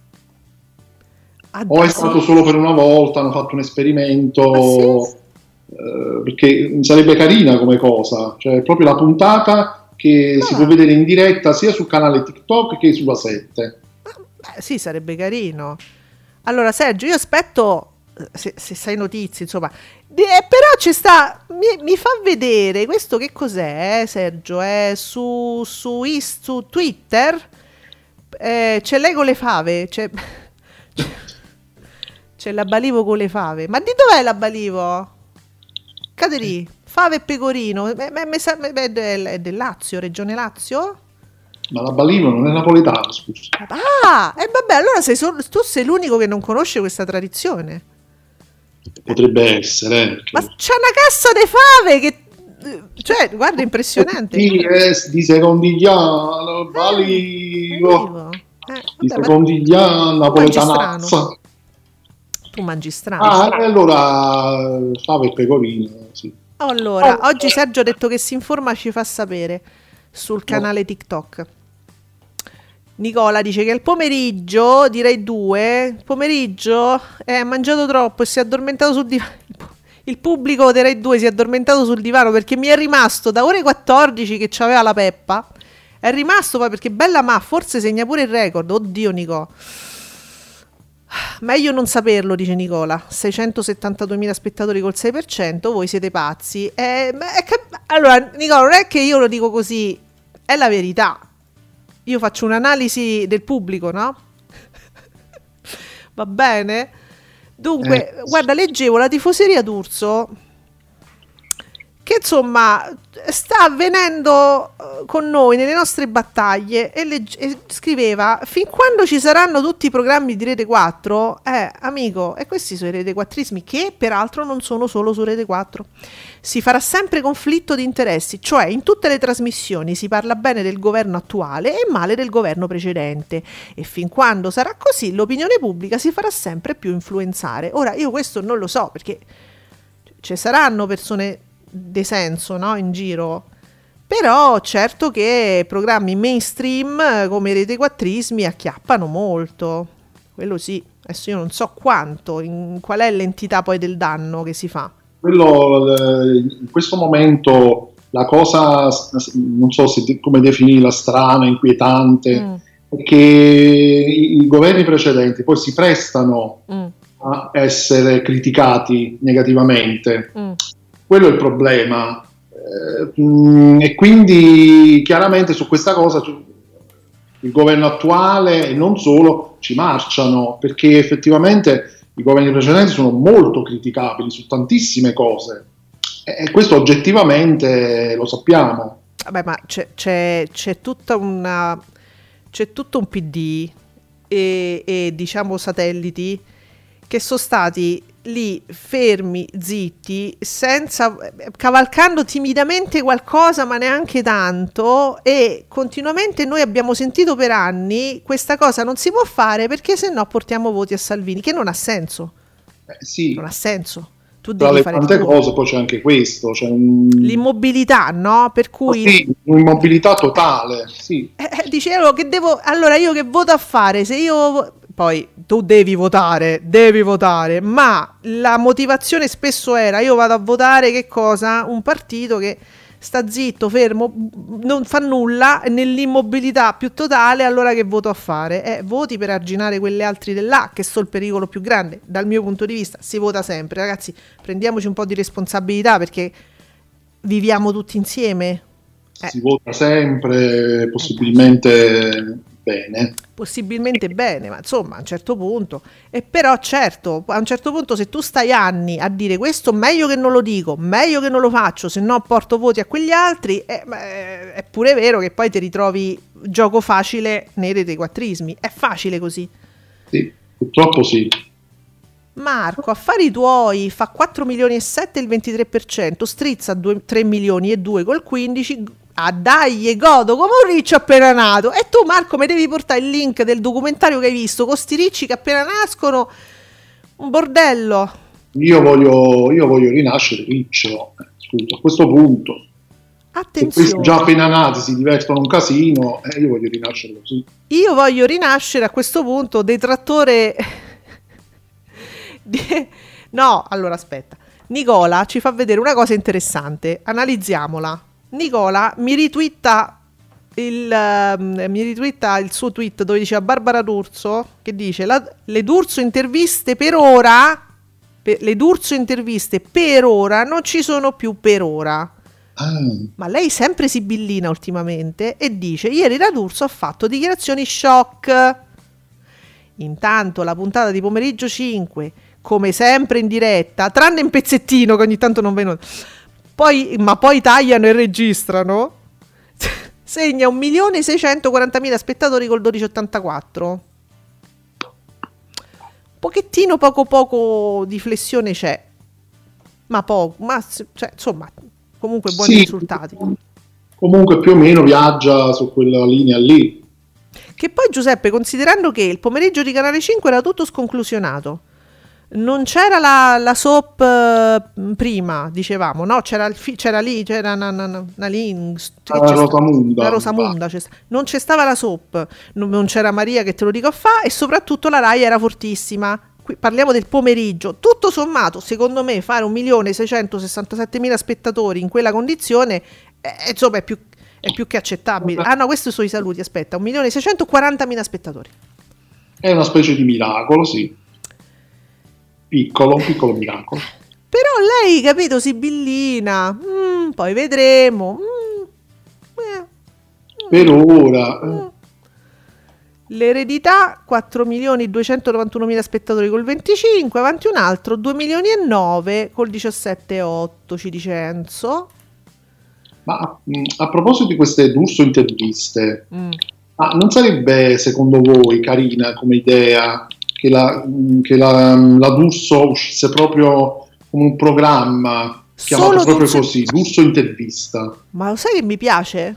Ah, O è sì? stato solo per una volta, hanno fatto un esperimento? Ah, sì? Eh, perché sarebbe carina come cosa, cioè proprio la puntata che si Ah. può vedere in diretta sia sul canale TikTok che sulla sette. Beh, sì, sarebbe carino. Allora, Sergio, io aspetto, eh, se, se sai notizie, insomma. Di- eh, però ci sta, mi, mi fa vedere, questo che cos'è, eh, Sergio? È su, su, is- su Twitter, eh, c'è lei con le fave, c'è, c'è, c'è la Balivo con le fave. Ma di dov'è la Balivo? Caterì, fave e pecorino, eh, eh, mi sa- è del, è del Lazio, Regione Lazio? Ma la Balivo non è napoletana, scusa. Ah, e vabbè, allora sei solo- tu sei l'unico che non conosce questa tradizione. Potrebbe essere. eh, perché- Ma c'è una cassa di fave che... Cioè, guarda, impressionante. Sì, è di Secondigliano, Balivo, Balivo. Eh, di vabbè, ma Secondigliano, napoletanazza. strano. tu mangi strano. Ah, e allora fave e pecorino, sì. Allora, oggi Sergio ha detto che si informa, ci fa sapere sul canale TikTok. Nicola dice che il pomeriggio, direi due, il pomeriggio eh, ha mangiato troppo e si è addormentato sul divano. Il pubblico di Rai due si è addormentato sul divano perché mi è rimasto da ore quattordici che c'aveva la Peppa. È rimasto poi perché bella ma forse segna pure il record. Oddio Nico. Meglio non saperlo, dice Nicola. seicentosettantaduemila spettatori col sei per cento, voi siete pazzi. Eh, ma è che- allora, Nicola, non è che io lo dico così, è la verità. Io faccio un'analisi del pubblico, no? Va bene? Dunque, Eh. guarda, leggevo la tifoseria d'Urso che insomma sta avvenendo eh, con noi nelle nostre battaglie e, legge- e scriveva: fin quando ci saranno tutti i programmi di Rete quattro, eh amico, e questi sono i Rete quattrismi che peraltro non sono solo su Rete quattro, si farà sempre conflitto di interessi, cioè in tutte le trasmissioni si parla bene del governo attuale e male del governo precedente, e fin quando sarà così l'opinione pubblica si farà sempre più influenzare. Ora io questo non lo so, perché ci saranno persone di senso, no, in giro, però certo che programmi mainstream eh, come i Rete quattrismi acchiappano molto, quello sì. Adesso io non so quanto, in, qual è l'entità poi del danno che si fa. Quello, eh, in questo momento la cosa, s- non so se, come definirla, strana, inquietante, Mm, è che i, i governi precedenti poi si prestano mm, a essere criticati negativamente. mm. Quello è il problema. Eh, mh, e quindi chiaramente su questa cosa ci- il governo attuale e non solo ci marciano, perché effettivamente i governi precedenti sono molto criticabili su tantissime cose, e, e questo oggettivamente lo sappiamo. Vabbè, ma c'è, c'è, c'è tutta una c'è tutto un P D e, e diciamo satelliti che sono stati lì fermi, zitti, senza, cavalcando timidamente qualcosa, ma neanche tanto, e continuamente noi abbiamo sentito per anni questa cosa non si può fare perché se no portiamo voti a Salvini, che non ha senso, Eh, sì, non ha senso. Tu tra devi le fare il tante tuo. cose poi c'è anche questo, c'è un- L'immobilità, no? Per cui sì, un'immobilità totale, sì. Eh, eh, dice allora che devo, allora io che voto a fare? Se io poi tu devi votare, devi votare, ma la motivazione spesso era: io vado a votare che cosa? Un partito che sta zitto, fermo, non fa nulla, nell'immobilità più totale, allora che voto a fare? Eh, voti per arginare quelle altre dell'A, che sono il pericolo più grande. Dal mio punto di vista si vota sempre, ragazzi, prendiamoci un po' di responsabilità perché viviamo tutti insieme. Eh. Si vota sempre, possibilmente bene. Possibilmente bene, ma insomma a un certo punto. E però certo, a un certo punto se tu stai anni a dire questo meglio che non lo dico, meglio che non lo faccio, se no porto voti a quegli altri, eh, ma è è pure vero che poi ti ritrovi gioco facile nei retequattrismi, è facile così. Sì, purtroppo sì. Marco, affari tuoi, fa quattro milioni e sette il ventitré per cento, strizza tre milioni e due col quindici, ah dai e godo come un riccio appena nato. E tu Marco mi devi portare il link del documentario che hai visto con sti ricci che appena nascono, un bordello. Io voglio, io voglio rinascere riccio, eh, scusa, a questo punto. Se questi Attenzione, già appena nati si divertono un casino, eh, io voglio rinascere così. io voglio rinascere a questo punto detrattore di... No, allora aspetta. Nicola ci fa vedere una cosa interessante, analizziamola. Nicola mi ritwitta il, ehm, mi ritwitta il suo tweet dove diceva Barbara D'Urso, che dice la, le D'Urso interviste per ora, per, le D'Urso interviste per ora non ci sono più per ora. Ah, Ma lei sempre sibillina ultimamente e dice ieri la D'Urso ha fatto dichiarazioni shock. Intanto la puntata di pomeriggio cinque, come sempre in diretta, tranne un pezzettino che ogni tanto non vedono, poi, ma poi tagliano e registrano, segna un milione seicentoquarantamila spettatori col dodici virgola ottantaquattro. Un pochettino poco poco di flessione c'è, ma poco, ma cioè, insomma, comunque buoni sì, risultati. comunque più o meno viaggia su quella linea lì. Che poi Giuseppe, considerando che il pomeriggio di Canale cinque era tutto sconclusionato, non c'era la, la soap eh, prima, dicevamo, no? C'era, il fi- c'era lì, c'era una, una, una lì, che La c'è sta- Rosamunda. la Rosamunda, c'è sta- non c'è stava la soap, non, non c'era Maria che te lo dico a fa, e soprattutto la Rai era fortissima. Qui parliamo del pomeriggio, tutto sommato, secondo me fare un milione seicentosessantasettemila spettatori in quella condizione, eh, insomma, è più, è più che accettabile. Ah no, questo sono i saluti, aspetta, un milione seicentoquarantamila spettatori. È una specie di miracolo, sì. Piccolo, un piccolo miracolo. Però lei, capito, sibillina, mm, poi vedremo. Mm, eh, Per ora, mm. eh, L'eredità quattro milioni duecentonovantunomila spettatori col venticinque, avanti un altro due milioni e nove col diciassette virgola otto, ci dice Enzo. ma mh, a proposito di queste D'Urso interviste, Mm. ma non sarebbe secondo voi carina come idea che la, mh, che la, la D'Urso uscisse proprio come un programma chiamato Solo proprio D'Urso- così, D'Urso intervista, Ma lo sai che mi piace?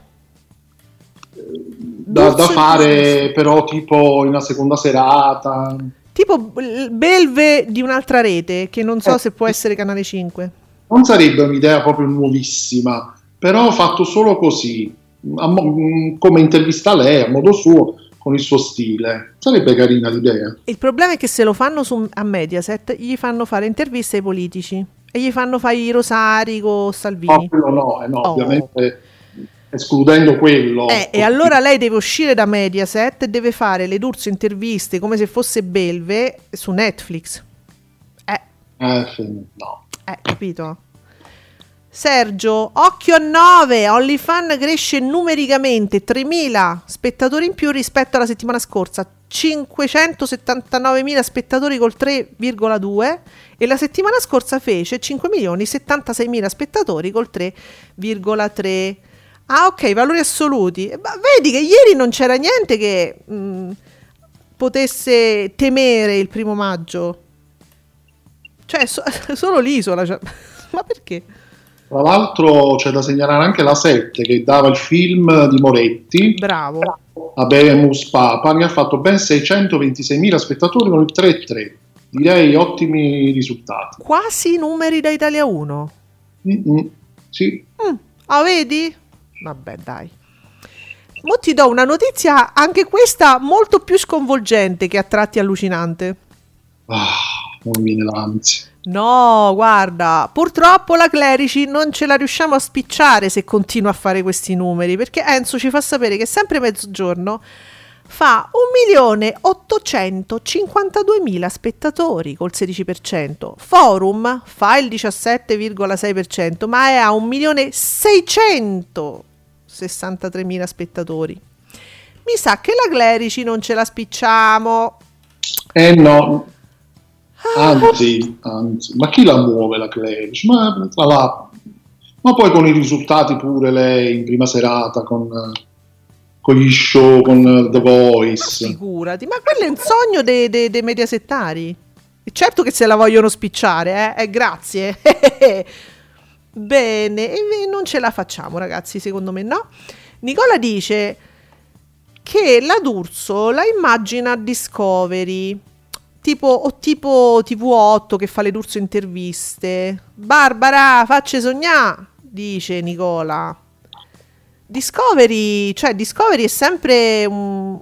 da, da D'Urso fare intervista. però tipo in una seconda serata? Tipo il Belve di un'altra rete, che non so Eh, se può essere Canale cinque. Non sarebbe un'idea proprio nuovissima, però fatto solo così, a mo- mh, come intervista lei, a modo suo, con il suo stile. Sarebbe carina l'idea. Il problema è che se lo fanno su, a Mediaset, gli fanno fare interviste ai politici e gli fanno fare i rosari con No, Salvini. quello no, eh no, Oh. ovviamente escludendo quello. Eh, e allora lei deve uscire da Mediaset e deve fare le D'Urso interviste come se fosse Belve su Netflix. Eh, Eh, sì, no. eh, capito? Sergio, occhio a nove, OnlyFans cresce numericamente, tremila spettatori in più rispetto alla settimana scorsa, cinquecentosettantanovemila spettatori col tre virgola due, e la settimana scorsa fece cinque milioni settantaseimila spettatori col tre virgola tre. Ah, ok, valori assoluti. Ma vedi che ieri non c'era niente che mh, potesse temere il primo maggio. Cioè, so- solo l'isola. Cioè. Ma perché? Tra l'altro c'è da segnalare anche la sette che dava il film di Moretti, Bravo. Habemus Papa, che ha fatto ben seicentoventiseimila spettatori con il tre virgola tre. Direi ottimi risultati. Quasi i numeri da Italia uno. Mm-mm. Sì, Mm, ah, vedi? Vabbè, dai. Mo ti do una notizia, anche questa molto più sconvolgente che a tratti allucinante. ah, non mi viene l'ansia. No, guarda, purtroppo la Clerici non ce la riusciamo a spicciare se continua a fare questi numeri, perché Enzo ci fa sapere che sempre mezzogiorno fa un milione ottocentocinquantaduemila spettatori col sedici per cento. Forum fa il diciassette virgola sei per cento, ma è a un milione seicentosessantatremila spettatori. Mi sa che la Clerici non ce la spicciamo. Eh no, anzi, anzi, ma chi la muove la Clerici? Ma, tra l'altro- ma poi con i risultati pure lei in prima serata con, eh, con gli show, con eh, The Voice. Figurati, ma quello è un sogno dei, dei, dei mediasettari. Certo che se la vogliono spicciare, eh, eh grazie. Bene, e non ce la facciamo, ragazzi, secondo me no. Nicola dice che la D'Urso la immagina a Discovery, tipo, o tipo T V otto che fa le D'Urso interviste. Barbara, facce sognà, dice Nicola. Discovery, cioè Discovery è sempre un,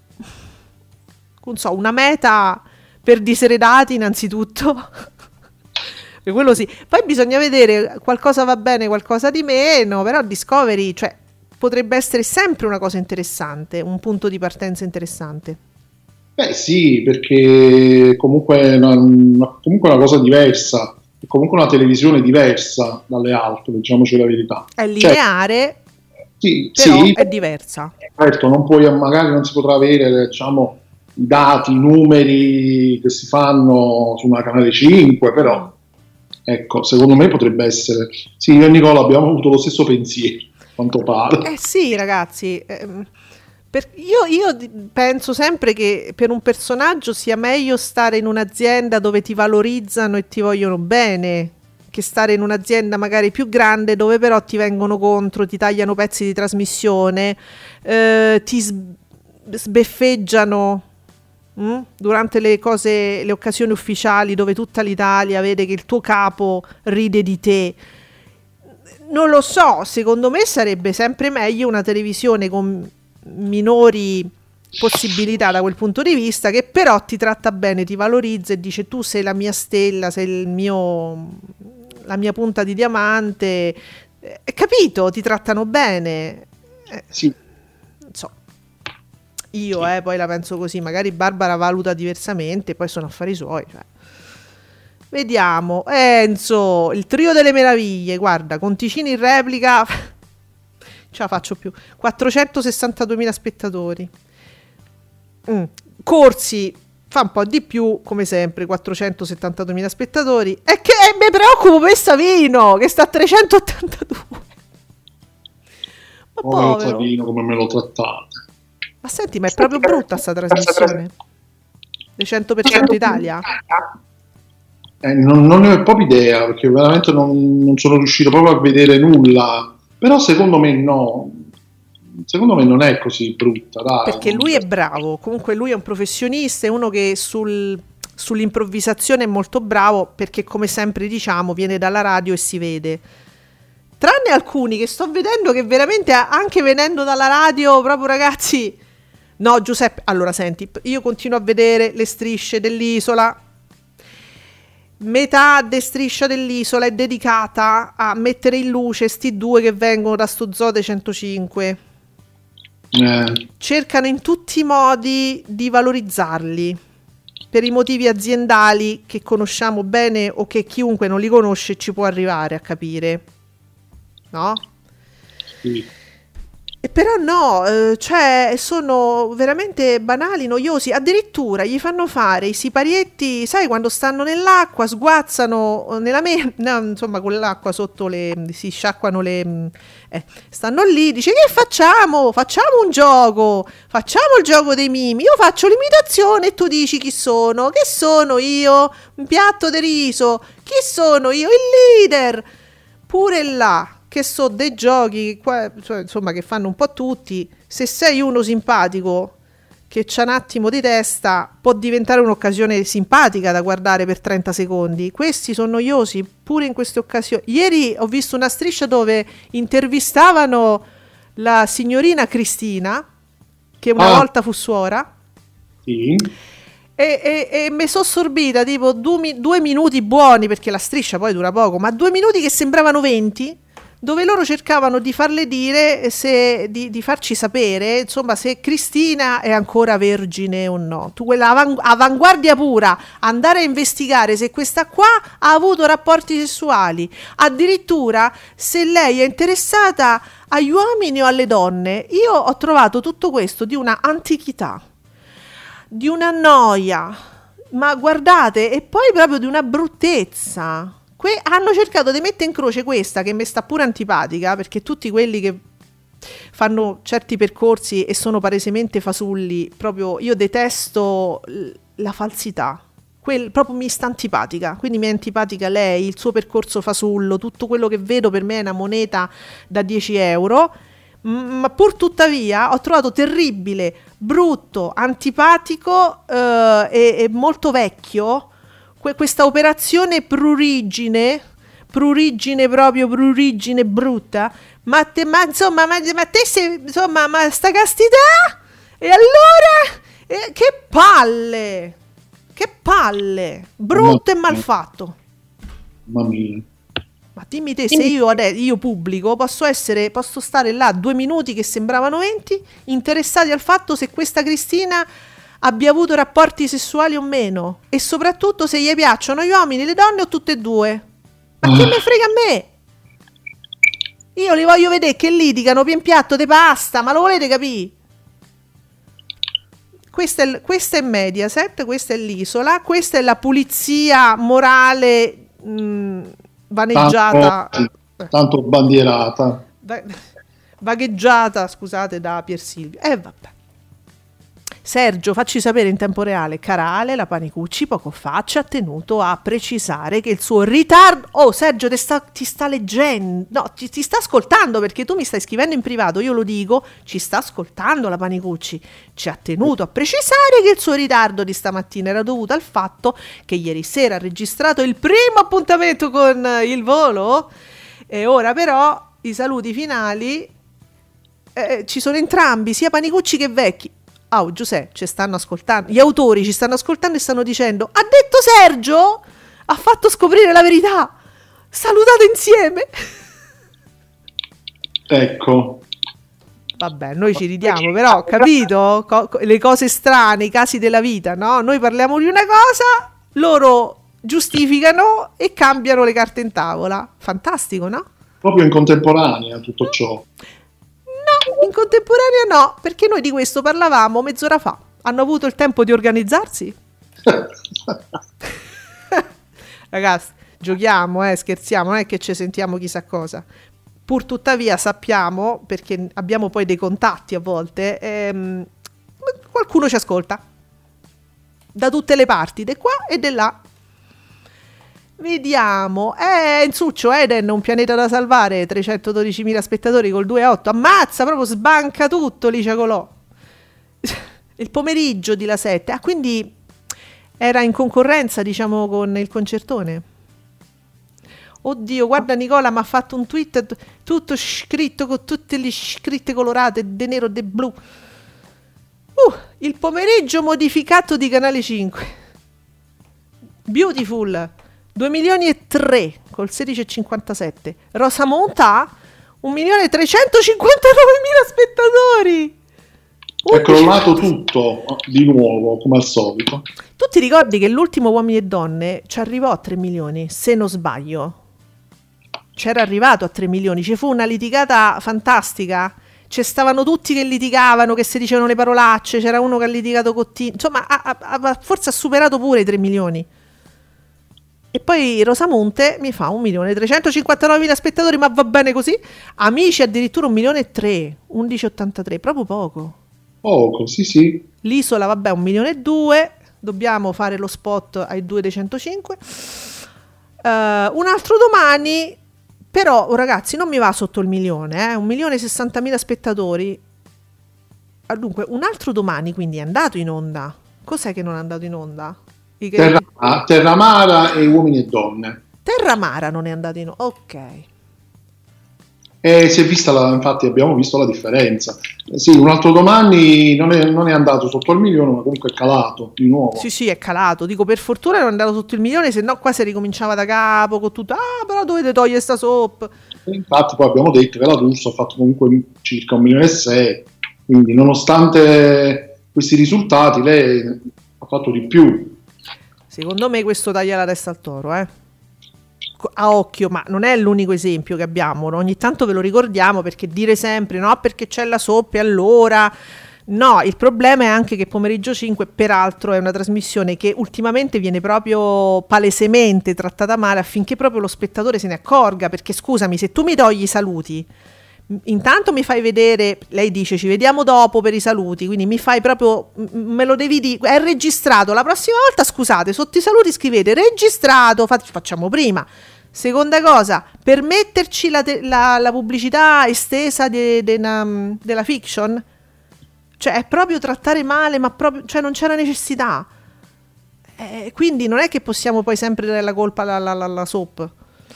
non so, una meta per diseredati innanzitutto. Per quello sì. Poi bisogna vedere, qualcosa va bene, qualcosa di meno, però Discovery, cioè, potrebbe essere sempre una cosa interessante, un punto di partenza interessante. Beh sì, perché comunque è una, una, comunque una cosa diversa, è comunque una televisione diversa dalle altre, diciamoci la verità. È lineare, cioè, sì, però sì, è diversa. Certo, non puoi, magari non si potrà avere, diciamo, i dati, i numeri che si fanno su una Canale cinque, però ecco, secondo me potrebbe essere. Sì, io e Nicola abbiamo avuto lo stesso pensiero, quanto pare. Eh sì, ragazzi, ehm, per- io, io di- penso sempre che per un personaggio sia meglio stare in un'azienda dove ti valorizzano e ti vogliono bene, che stare in un'azienda magari più grande dove però ti vengono contro, ti tagliano pezzi di trasmissione, eh, ti sb- sbeffeggiano mm? durante le cose, le occasioni ufficiali dove tutta l'Italia vede che il tuo capo ride di te. Non lo so, secondo me sarebbe sempre meglio una televisione con minori possibilità da quel punto di vista, che però ti tratta bene, ti valorizza e dice tu sei la mia stella, sei il mio, la mia punta di diamante, eh, capito? Ti trattano bene. Eh, Sì. non so. Io eh, poi la penso così, magari Barbara valuta diversamente, poi sono affari suoi, cioè. Vediamo, Enzo, il trio delle meraviglie, guarda, con Ticini in replica, ce la faccio più, quattrocentosessantaduemila spettatori. Mm. Corsi fa un po' di più, come sempre, quattrocentosettantaduemila spettatori. E che eh, mi preoccupo per Savino, che sta a trecentottantadue. Ma Povero povero. Savino, come me lo trattate. Ma senti, ma è proprio brutta sta trasmissione? Le cento per cento Italia? Eh, non, non ne ho proprio idea, perché veramente non, non sono riuscito proprio a vedere nulla. Però secondo me no. Secondo me non è così brutta, dai. Perché lui è bravo, comunque lui è un professionista, è uno che sul, sull'improvvisazione è molto bravo, perché come sempre diciamo viene dalla radio e si vede. Tranne alcuni che sto vedendo che veramente anche venendo dalla radio, proprio ragazzi, no Giuseppe, allora senti, io continuo a vedere le strisce dell'Isola, metà de striscia dell'Isola è dedicata a mettere in luce sti due che vengono da sto Zote centocinque. Eh, Cercano in tutti i modi di valorizzarli per i motivi aziendali che conosciamo bene o che chiunque non li conosce ci può arrivare a capire, no? sì. E però no, eh, cioè sono veramente banali, noiosi, addirittura gli fanno fare i siparietti, sai, quando stanno nell'acqua, sguazzano nella me- no, insomma con l'acqua sotto le, si sciacquano le, eh, stanno lì, dice che facciamo? Facciamo un gioco, facciamo il gioco dei mimi, io faccio l'imitazione e tu dici chi sono, che sono io? Un piatto di riso, chi sono io? Il leader, pure là. Che so dei giochi qua, cioè, insomma, che fanno un po' tutti. Se sei uno simpatico che c'ha un attimo di testa, può diventare un'occasione simpatica da guardare per trenta secondi. Questi sono noiosi pure in queste occasioni. Ieri ho visto una striscia dove intervistavano la signorina Cristina, che una Ah. volta fu suora, Sì. e, e, e mi sono sorbita tipo due, mi- due minuti buoni, perché la striscia poi dura poco, ma due minuti che sembravano venti, dove loro cercavano di farle dire, se, di, di farci sapere, insomma, se Cristina è ancora vergine o no. Tu quella avan- avanguardia pura, andare a investigare se questa qua ha avuto rapporti sessuali, addirittura se lei è interessata agli uomini o alle donne. Io ho trovato tutto questo di una antichità, di una noia, ma guardate, e poi proprio di una bruttezza. Que- hanno cercato di mettere in croce questa che mi sta pure antipatica, perché tutti quelli che fanno certi percorsi e sono palesemente fasulli, proprio io detesto l- la falsità. quel, proprio mi sta antipatica, quindi mi è antipatica lei, il suo percorso fasullo, tutto quello che vedo per me è una moneta da dieci euro, m- ma pur tuttavia ho trovato terribile, brutto, antipatico eh, e, e molto vecchio que- questa operazione prurigine, prurigine proprio, prurigine brutta, ma, te, ma insomma, ma, ma te sei, insomma, ma sta castità, e allora, eh, che palle! Che palle, brutto e malfatto. Mamma mia. Ma dimmi te, se io adesso, io pubblico, posso essere, posso stare là due minuti che sembravano venti, interessati al fatto se questa Cristina abbia avuto rapporti sessuali o meno, e soprattutto se gli piacciono gli uomini, le donne o tutte e due. Ma che me frega a me? Io li voglio vedere che litigano per un piatto di pasta, ma lo volete capire? Questa è, questa è Mediaset, questa è l'Isola, questa è la pulizia morale mh, vaneggiata, Tanto, tanto bandierata. da, vagheggiata, scusate, da Pier Silvio. E eh, vabbè. Sergio, facci sapere in tempo reale, cara Ale, la Panicucci poco fa ci ha tenuto a precisare che il suo ritardo... Oh Sergio, ti sta, ti sta leggendo, no, ti, ti sta ascoltando, perché tu mi stai scrivendo in privato, io lo dico, ci sta ascoltando la Panicucci, ci ha tenuto a precisare che il suo ritardo di stamattina era dovuto al fatto che ieri sera ha registrato il primo appuntamento con il volo, e ora però i saluti finali eh, ci sono entrambi, sia Panicucci che Vecchi. Oh Giuseppe, ci stanno ascoltando, gli autori ci stanno ascoltando e stanno dicendo: ha detto Sergio, ha fatto scoprire la verità, salutate insieme. Ecco. Vabbè, noi ci ridiamo, però capito? Co- le cose strane, i casi della vita, no? Noi parliamo di una cosa, loro giustificano e cambiano le carte in tavola. Fantastico, no? Proprio in contemporanea tutto ciò. No, in contemporanea no, perché noi di questo parlavamo mezz'ora fa. Hanno avuto il tempo di organizzarsi? Ragazzi, giochiamo, eh, scherziamo, non è che ci sentiamo chissà cosa. Pur tuttavia sappiamo, perché abbiamo poi dei contatti a volte, ehm, qualcuno ci ascolta. Da tutte le parti, di qua e di là. Vediamo, eh, Insuccio, Eden, un pianeta da salvare, trecentododicimila spettatori col due virgola otto, ammazza, proprio sbanca tutto, Licia Colò. Il pomeriggio di La sette, ah, quindi era in concorrenza, diciamo, con il concertone. Oddio, guarda, Nicola mi ha fatto un tweet t- tutto scritto con tutte le scritte colorate, de nero, de blu. Uh, il pomeriggio modificato di Canale cinque. Beautiful. due milioni e tre col sedici virgola cinquantasette. Rosamonta un milione e trecentocinquantanovemila spettatori. È crollato tutto di nuovo, come al solito. Tu ti ricordi che l'ultimo Uomini e Donne ci arrivò a tre milioni, se non sbaglio? C'era arrivato a tre milioni, ci fu una litigata fantastica. Ci stavano tutti che litigavano, che si dicevano le parolacce, c'era uno che ha litigato con T, insomma, ha, ha, ha, forse ha superato pure i tre milioni. E poi Rosamonte mi fa un milione e trecentocinquantanovemila spettatori, ma va bene così. Amici addirittura un milione e tre, undici virgola ottantatré, proprio poco. Poco, sì sì. L'Isola, vabbè, un milione e due, dobbiamo fare lo spot ai due dei centocinque. Uh, un altro domani, però ragazzi non mi va sotto il milione, eh? un milione e sessantamila spettatori. Ah, dunque, un altro domani quindi è andato in onda. Cos'è che non è andato in onda? Terra, Terramara e Uomini e Donne. Terramara non è andato in onda, ok. E si è vista la, infatti abbiamo visto la differenza. Eh, sì, un altro domani non è, non è andato sotto il milione, ma comunque è calato di nuovo. Sì, sì, è calato. Dico, per fortuna non è andato sotto il milione, se no qua si ricominciava da capo con tutto. Ah, però dovete togliere sta soap. E infatti poi abbiamo detto che la Russo ha fatto comunque circa un milione e sei, quindi nonostante questi risultati lei ha fatto di più. Secondo me questo taglia la testa al toro, eh. A occhio, ma non è l'unico esempio che abbiamo, no? Ogni tanto ve lo ricordiamo, perché dire sempre no perché c'è la soap e allora no, il problema è anche che Pomeriggio cinque peraltro è una trasmissione che ultimamente viene proprio palesemente trattata male, affinché proprio lo spettatore se ne accorga, perché scusami, se tu mi togli i saluti Intanto mi fai vedere, lei dice ci vediamo dopo per i saluti, quindi mi fai proprio, m- me lo devi dire, è registrato, la prossima volta scusate, sotto i saluti scrivete registrato, fa- facciamo prima. Seconda cosa, per metterci la, te- la, la pubblicità estesa de- de- na- della fiction, cioè è proprio trattare male, ma proprio, cioè non c'era necessità, eh, quindi non è che possiamo poi sempre dare la colpa alla, alla, alla soap.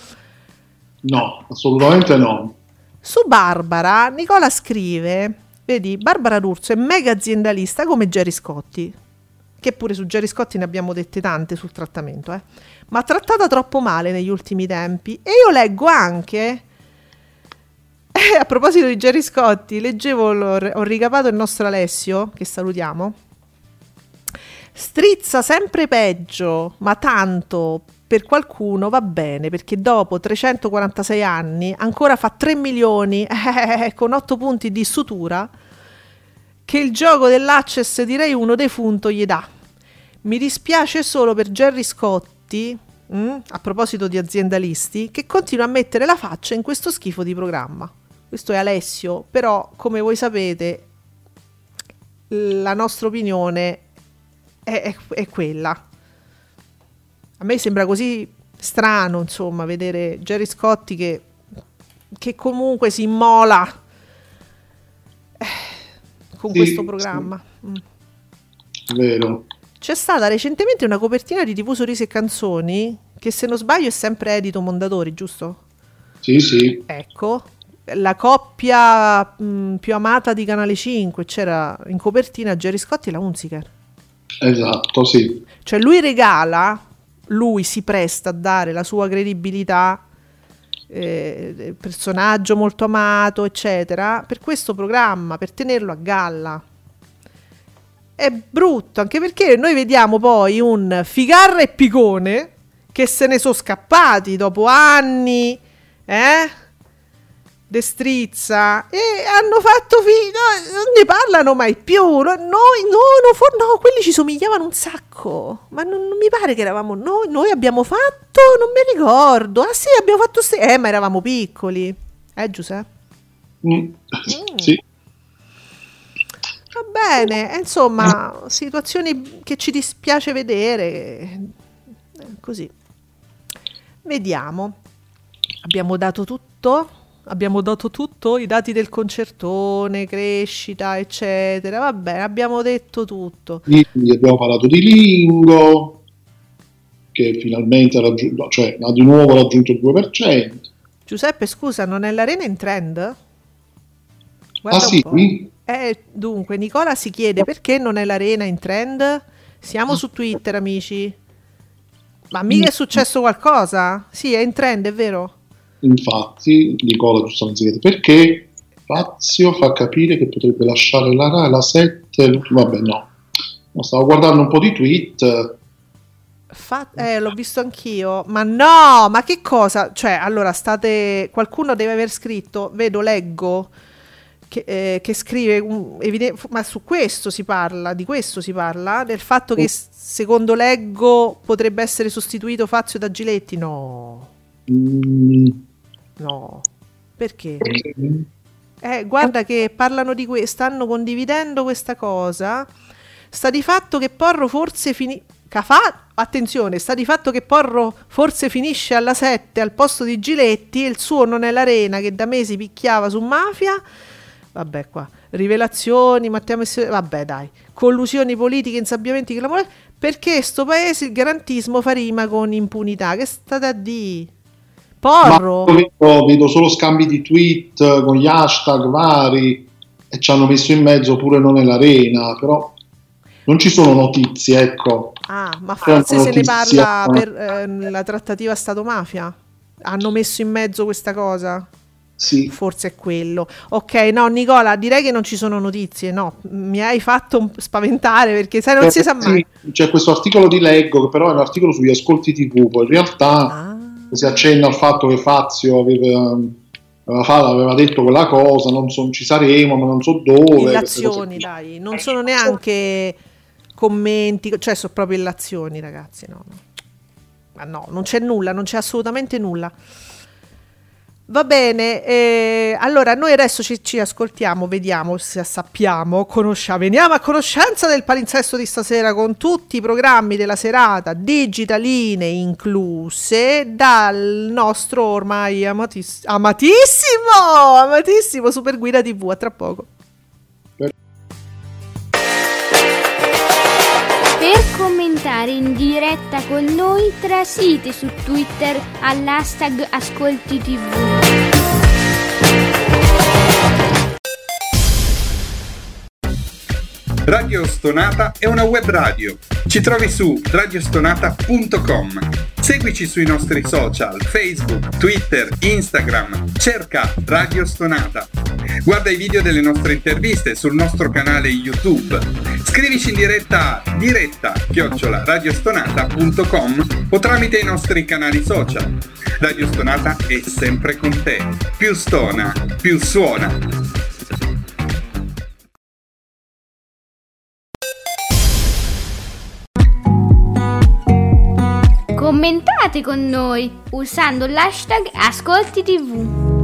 No, assolutamente no. Su Barbara, Nicola scrive, vedi, Barbara D'Urso è mega aziendalista come Gerry Scotti, che pure su Gerry Scotti ne abbiamo dette tante sul trattamento, eh. Ma trattata troppo male negli ultimi tempi. E io leggo anche, eh, a proposito di Gerry Scotti, leggevo, ho ricapato il nostro Alessio, che salutiamo, strizza sempre peggio, ma tanto per qualcuno va bene, perché dopo trecentoquarantasei anni ancora fa tre milioni eh, con otto punti di sutura che il gioco dell'Access direi uno defunto gli dà. Mi dispiace solo per Gerry Scotti, mh, a proposito di aziendalisti, che continua a mettere la faccia in questo schifo di programma. Questo è Alessio, però come voi sapete la nostra opinione è, è, è quella. A me sembra così strano, insomma, vedere Gerry Scotti che, che comunque si immola eh, con Sì, questo programma. sì. Mm. Vero. C'è stata recentemente una copertina di tivù Sorrisi e Canzoni, che se non sbaglio è sempre Edito Mondadori, giusto? Sì, sì. Ecco, la coppia mh, più amata di Canale cinque, c'era in copertina Gerry Scotti e la Hunziker. Esatto, sì. Cioè lui regala, lui si presta a dare la sua credibilità, eh, personaggio molto amato, eccetera, per questo programma, per tenerlo a galla. È brutto, anche perché noi vediamo poi un Figarra e Picone che se ne sono scappati dopo anni, eh? De Strizza, e hanno fatto fi- no, non ne parlano mai più. No, noi, no, no, for- no, quelli ci somigliavano un sacco, ma non, non mi pare che eravamo noi. Noi abbiamo fatto, non mi ricordo. Ah sì, abbiamo fatto ste- eh, ma eravamo piccoli, eh, Giuseppe? Mm. Mm. Sì. Va bene, eh, insomma, situazioni che ci dispiace vedere, eh, così. Vediamo. Abbiamo dato tutto? Abbiamo dato tutto? I dati del concertone, crescita, eccetera. Va bene, abbiamo detto tutto. Quindi abbiamo parlato di Lingo, che finalmente ha raggiunto, cioè ha di nuovo raggiunto il due per cento. Giuseppe, scusa, non è l'Arena in trend? Ah Guarda un sì? po'. Eh, dunque, Nicola si chiede perché non è l'Arena in trend? Siamo su Twitter, amici. Ma mica è successo qualcosa? Sì, è in trend, è vero? Infatti, Nicola giustamente si chiede perché Fazio fa capire che potrebbe lasciare la Rai, la sette. Vabbè, no. no stavo guardando un po' di tweet. Fa- eh, l'ho visto anch'io, ma no, ma che cosa? Cioè, allora, state, qualcuno deve aver scritto, vedo, leggo, che, eh, che scrive, um, evidente, ma su questo si parla, di questo si parla, del fatto che s- secondo leggo potrebbe essere sostituito Fazio da Giletti, no, Mm, no, perché? perché? Eh, guarda che parlano di questo, stanno condividendo questa cosa, sta di fatto che Porro forse finì... Cafà, attenzione, sta di fatto che Porro forse finisce alla sette al posto di Giletti e il suo non è l'Arena che da mesi picchiava su Mafia. Vabbè, qua rivelazioni, Matteo Messere, vabbè dai, collusioni politiche, insabbiamenti clamorosi, perché sto paese il garantismo fa rima con impunità. Che state a di? Porro? Ma io vedo, vedo solo scambi di tweet con gli hashtag vari e ci hanno messo in mezzo pure non è l'Arena, però non ci sono notizie, ecco. Ah, ma forse se ne notizia. parla per eh, la trattativa Stato-mafia? Hanno messo in mezzo questa cosa? Sì. Forse è quello. Ok, no, Nicola, direi che non ci sono notizie, no, mi hai fatto un- spaventare perché sai, non Eh, si sa mai. sì, c'è questo articolo di Leggo che però è un articolo sugli ascolti tivù, poi in realtà Ah, si accenna al fatto che Fazio aveva, aveva, fa- aveva detto quella cosa, non so, ci saremo, ma non so dove. queste cose illazioni, qui. dai, non sono neanche commenti, cioè sono proprio illazioni, ragazzi, no, no. Ma no, non c'è nulla, non c'è assolutamente nulla. Va bene, eh, allora noi adesso ci, ci ascoltiamo, vediamo se sappiamo, conosciamo, veniamo a conoscenza del palinsesto di stasera con tutti i programmi della serata, digitaline incluse, dal nostro ormai amatiss- amatissimo, amatissimo Super Guida tivù. A tra poco. Per commentare in diretta con noi trasite su Twitter all'hashtag Ascolti tivù. Radio Stonata è una web radio. Ci trovi su radiostonata punto com. Seguici sui nostri social, Facebook, Twitter, Instagram. Cerca Radio Stonata. Guarda i video delle nostre interviste sul nostro canale YouTube. Scrivici in diretta a diretta chiocciola radiostonata punto com o tramite i nostri canali social. Radio Stonata è sempre con te. Più stona, più suona. Commentate con noi usando l'hashtag Ascolti tivù.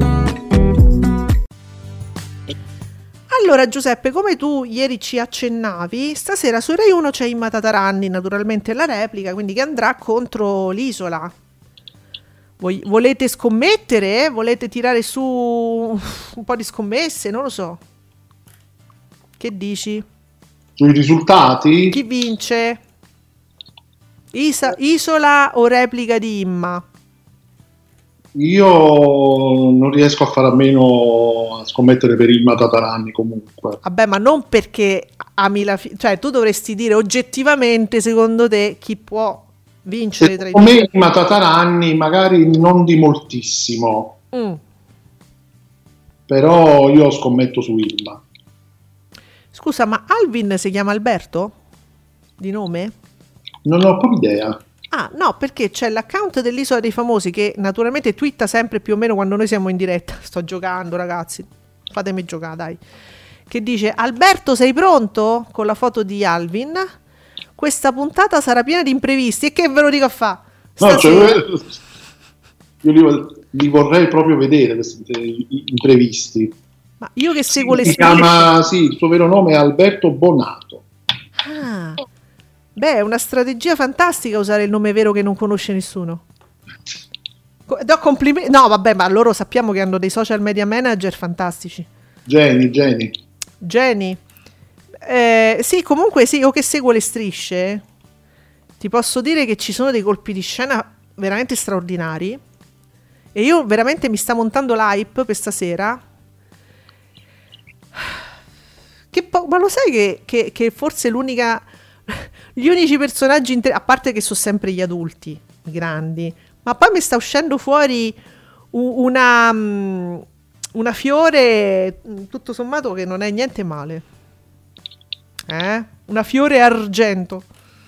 Allora Giuseppe, come tu ieri ci accennavi, stasera su Rai uno c'è Imma Tataranni, naturalmente la replica, quindi che andrà contro l'Isola. Voi volete scommettere? Volete tirare su un po' di scommesse? Non lo so. Che dici? Sui risultati? Chi vince? Isa- Isola o replica di Imma? Io non riesco a fare a meno a scommettere per Imma Tataranni comunque. Vabbè, ma non perché ami la fi- cioè tu dovresti dire oggettivamente secondo te chi può vincere tra i Secondo due. me Imma Tataranni magari non di moltissimo, Mm. però io scommetto su Imma. Scusa, ma Alvin si chiama Alberto? Di nome? Non ho proprio idea. Ah, no, perché c'è l'account dell'Isola dei Famosi che naturalmente twitta sempre più o meno quando noi siamo in diretta. Sto giocando, ragazzi. Fatemi giocare, dai. Che dice: Alberto, sei pronto? Con la foto di Alvin. Questa puntata sarà piena di imprevisti. E che ve lo dico a fa? No, Stasera- cioè, io li, li vorrei proprio vedere questi inter- imprevisti. Ma io che seguo le Si strisce. chiama, sì, il suo vero nome è Alberto Bonato. Ah. Beh, è una strategia fantastica usare il nome vero che non conosce nessuno. Co- Do complimenti. No, vabbè, ma loro sappiamo che hanno dei social media manager fantastici. Geni, geni. Geni. Eh, sì, comunque sì, io che seguo le strisce, ti posso dire che ci sono dei colpi di scena veramente straordinari. E io veramente mi sta montando l'hype per stasera. Che po- ma lo sai che, che, che forse l'unica... Gli unici personaggi, inter- a parte che sono sempre gli adulti, i grandi, ma poi mi sta uscendo fuori u- una, mm, una Fiore, mm, tutto sommato che non è niente male. Eh? Una Fiore Argento.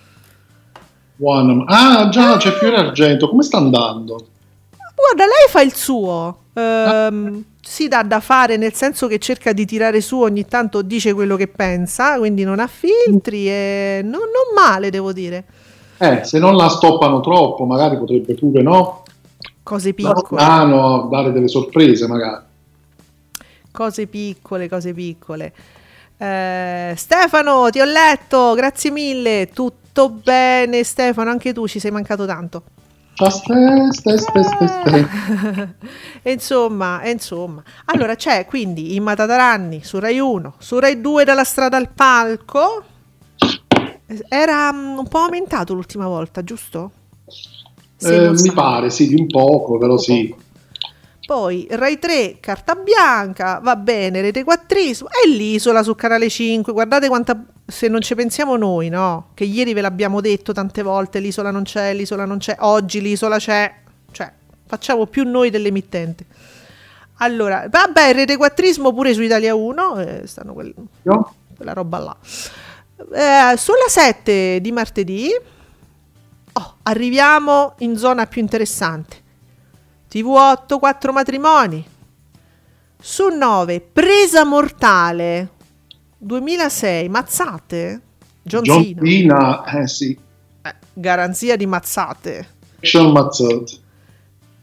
One. Ah, già, c'è Fiore Argento. Come sta andando? Guarda, lei fa il suo. Ehm, si dà da fare, nel senso che cerca di tirare su, ogni tanto dice quello che pensa, quindi non ha filtri e non, non male, devo dire. Eh, se non la stoppano troppo, magari potrebbe pure, no? Cose piccole. Ah, no, dare delle sorprese, magari. Cose piccole, cose piccole. Eh, Stefano, ti ho letto, grazie mille. Tutto bene, Stefano, anche tu ci sei mancato tanto. Ciao, ste, ste, ste, ste, ste. E insomma, e insomma. Allora c'è quindi Imma Tataranni su Rai uno, su Rai due dalla strada al palco. Era mm, un po' aumentato l'ultima volta, giusto? Se Eh, non mi sbaglio. pare, sì, di un poco, però Un sì. poco. Poi Rai tre, Carta Bianca, va bene, Rete quattrismo e l'Isola su Canale cinque. Guardate quanta, se non ci pensiamo noi, no? Che ieri ve l'abbiamo detto tante volte, l'Isola non c'è, l'Isola non c'è, oggi l'Isola c'è. Cioè, facciamo più noi dell'emittente. Allora, vabbè, Rete quattrismo pure su Italia uno, eh, stanno quel- Io? quella roba là. Eh, sulla sette di martedì, oh, arriviamo in zona più interessante. T V otto, quattro matrimoni. Su nove, Presa mortale. duemilasei, mazzate. John, John Cena. Cena, eh sì. Eh, garanzia di mazzate. Action Mazzot.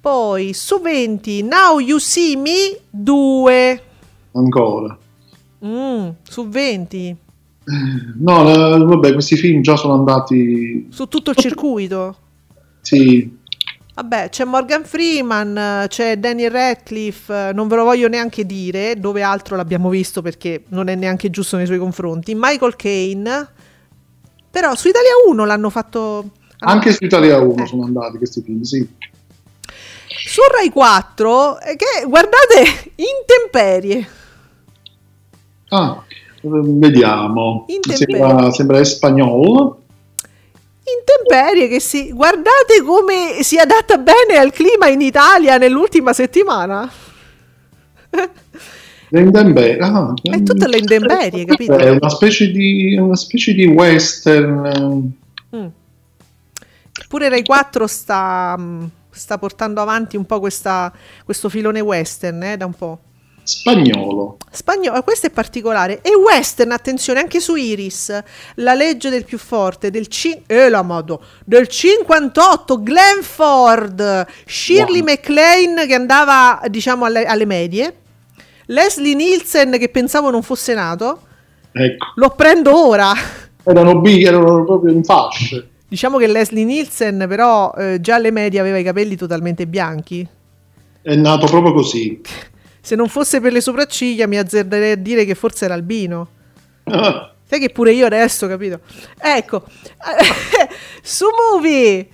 Poi su venti Now You See Me due. Ancora. Mm, su venti. No, eh, vabbè, questi film già sono andati. Su tutto il circuito. Sì. Vabbè, c'è Morgan Freeman, c'è Daniel Radcliffe, non ve lo voglio neanche dire, dove altro l'abbiamo visto perché non è neanche giusto nei suoi confronti. Michael Caine, però su Italia uno l'hanno fatto... Anche su Italia uno eh. sono andati questi film, sì. Su Rai quattro, eh, che guardate, Intemperie. Ah, vediamo. Intemperie. Sembra, sembra spagnolo. Intemperie che si... Guardate come si adatta bene al clima in Italia nell'ultima settimana. Le intemperie. Ah, È tutta le intemperie, capito? È una specie di, una specie di western. Mm. Pure Rai quattro sta, sta portando avanti un po' questa, questo filone western, eh, da un po'. Spagnolo. Spagnolo, questo è particolare. E western, attenzione, anche su Iris, La legge del più forte del, cin- eh, la modo, del cinquantotto, Glenn Ford, Shirley Wow. MacLaine che andava, diciamo, alle, alle medie, Leslie Nielsen che pensavo non fosse nato, Ecco. lo prendo ora. Erano B, erano proprio in fasce. Diciamo che Leslie Nielsen però eh, già alle medie aveva i capelli totalmente bianchi. È nato proprio così. Se non fosse per le sopracciglia mi azzarderei a dire che forse era albino. Ah, Sai che pure io adesso, capito? Ecco, su Movie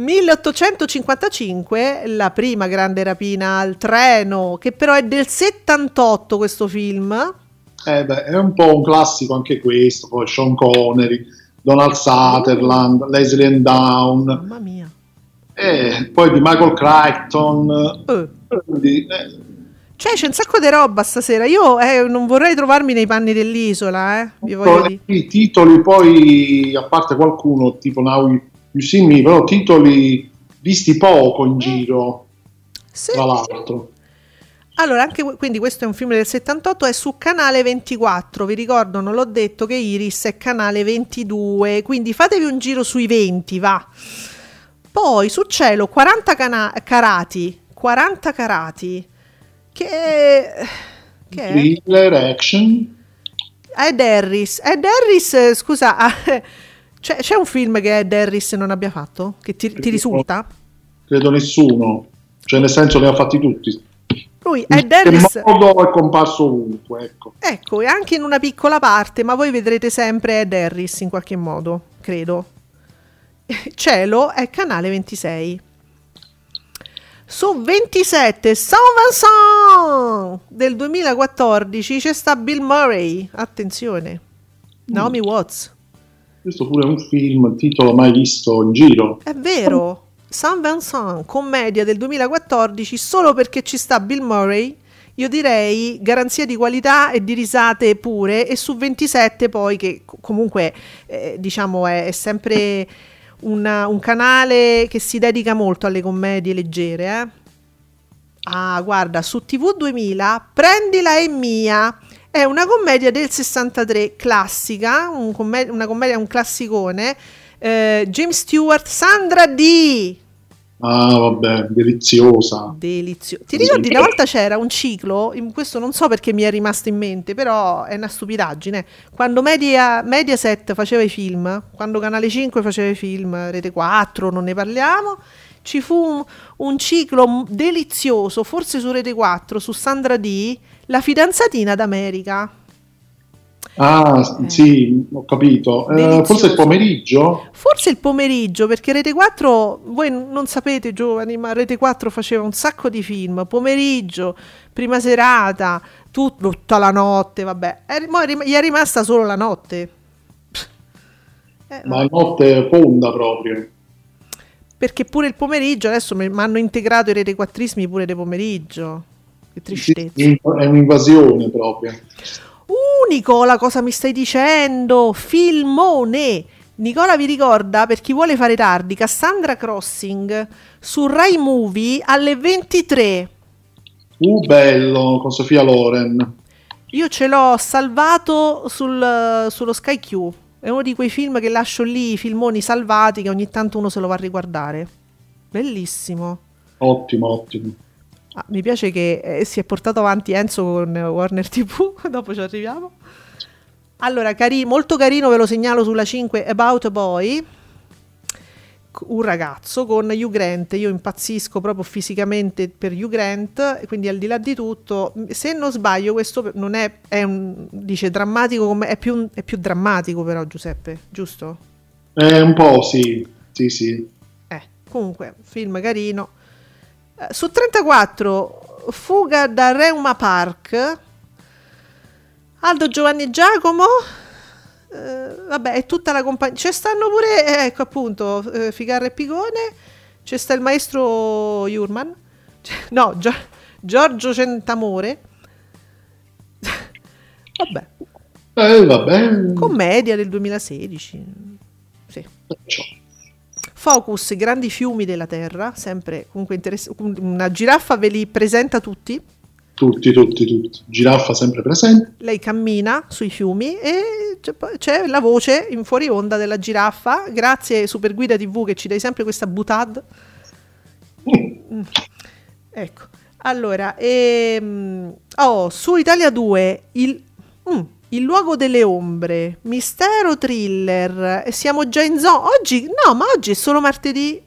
milleottocentocinquantacinque, la prima grande rapina al treno, che però è del settantotto questo film. eh beh, è un po' un classico anche questo. Poi Sean Connery, Donald Sutherland, Leslie Ann Down, Mamma mia. e poi di Michael Crichton. Eh. Di, eh, Cioè c'è un sacco di roba stasera. Io eh, non vorrei trovarmi nei panni dell'isola, eh. Vi voglio dire. I titoli poi, a parte qualcuno tipo Now You You See Me, però titoli visti poco in giro, Sì. tra l'altro. Allora, anche que- quindi questo è un film del settantotto, è su canale ventiquattro, vi ricordo, non l'ho detto, che Iris è canale ventidue, quindi fatevi un giro sui venti, va. Poi su Cielo quaranta cana- carati, quaranta carati, che, che è? Thriller, action. Ed Harris, Ed Harris, eh, scusa, ah, c'è, c'è un film che Ed Harris non abbia fatto? Che ti, ti risulta? Credo nessuno, cioè nel senso li ha fatti tutti. Lui, In Ed che Harris... modo è comparso ovunque, ecco. Ecco, e anche in una piccola parte, ma voi vedrete sempre Ed Harris in qualche modo, credo. Cielo è canale ventisei. Su ventisette, Saint Vincent del duemilaquattordici c'è sta Bill Murray, attenzione, Naomi Watts. Questo pure è un film, titolo mai visto in giro. È vero, Saint Vincent, commedia del duemilaquattordici, solo perché ci sta Bill Murray, io direi garanzia di qualità e di risate pure, e su ventisette poi, che comunque eh, diciamo è, è sempre una, un canale che si dedica molto alle commedie leggere, eh? Ah, guarda, su T V duemila, Prendila è mia, è una commedia del sessantatré, classica, un commed- una commedia, un classicone, eh, James Stewart, Sandra Dee. Ah, vabbè, deliziosa. Delizioso. Ti ricordi una volta c'era un ciclo, in questo non so perché mi è rimasto in mente, però è una stupidaggine. Quando Media, Mediaset faceva i film, quando Canale cinque faceva i film, Rete quattro, non ne parliamo, ci fu un, un ciclo delizioso, forse su Rete quattro, su Sandra Dee, La fidanzatina d'America. Ah, Eh. sì, ho capito. Eh, Delizioso. forse il pomeriggio? Forse il pomeriggio, perché Rete quattro, voi non sapete giovani, ma Rete quattro faceva un sacco di film, pomeriggio, prima serata, tut- tutta la notte, vabbè, è, mo è rim- gli è rimasta solo la notte. Eh, Ma notte fonda proprio. perché pure il pomeriggio, adesso mi hanno integrato i Rete quattrismi pure di pomeriggio, che Sì, tristezza. è un'invasione proprio. Uh, Nicola, cosa mi stai dicendo? Filmone! Nicola vi ricorda, per chi vuole fare tardi, Cassandra Crossing su Rai Movie alle ventitré. Uh, bello, con Sofia Loren. Io ce l'ho salvato sul, sullo Sky Q. È uno di quei film che lascio lì, i filmoni salvati che ogni tanto uno se lo va a riguardare. Bellissimo. Ottimo, ottimo. Ah, mi piace che eh, si è portato avanti Enzo con Warner tivù, dopo ci arriviamo. Allora, cari- molto carino, ve lo segnalo sulla cinque, About a Boy, un ragazzo con Hugh Grant. Io impazzisco proprio fisicamente per Hugh Grant, quindi al di là di tutto, se non sbaglio questo non è, è un, dice drammatico, come, è, più, è più drammatico però, Giuseppe, giusto? Eh, un po' sì, sì, sì. Eh, comunque, film carino. Eh, su trentaquattro, Fuga da Reuma Park, Aldo, Giovanni e Giacomo. Uh, vabbè, è tutta la compagnia. Ci stanno pure, eh, ecco appunto, uh, Ficarra e Picone. C'è sta il maestro Jurman. No, Gio- Giorgio Centamore. Vabbè. Eh, vabbè. Commedia del duemilasedici. Sì. Ciao. Focus, grandi fiumi della terra. Sempre comunque interessante. Una giraffa ve li presenta tutti. Tutti, tutti, tutti. Giraffa sempre presente. Lei cammina sui fiumi e c'è, c'è la voce in fuori onda della giraffa. Grazie Super Guida tivù che ci dai sempre questa butad. Mm. Ecco. Allora, ehm, oh, su Italia due il, mm, il luogo delle ombre, mistero thriller. E siamo già in zona. Oggi no, ma oggi è solo martedì.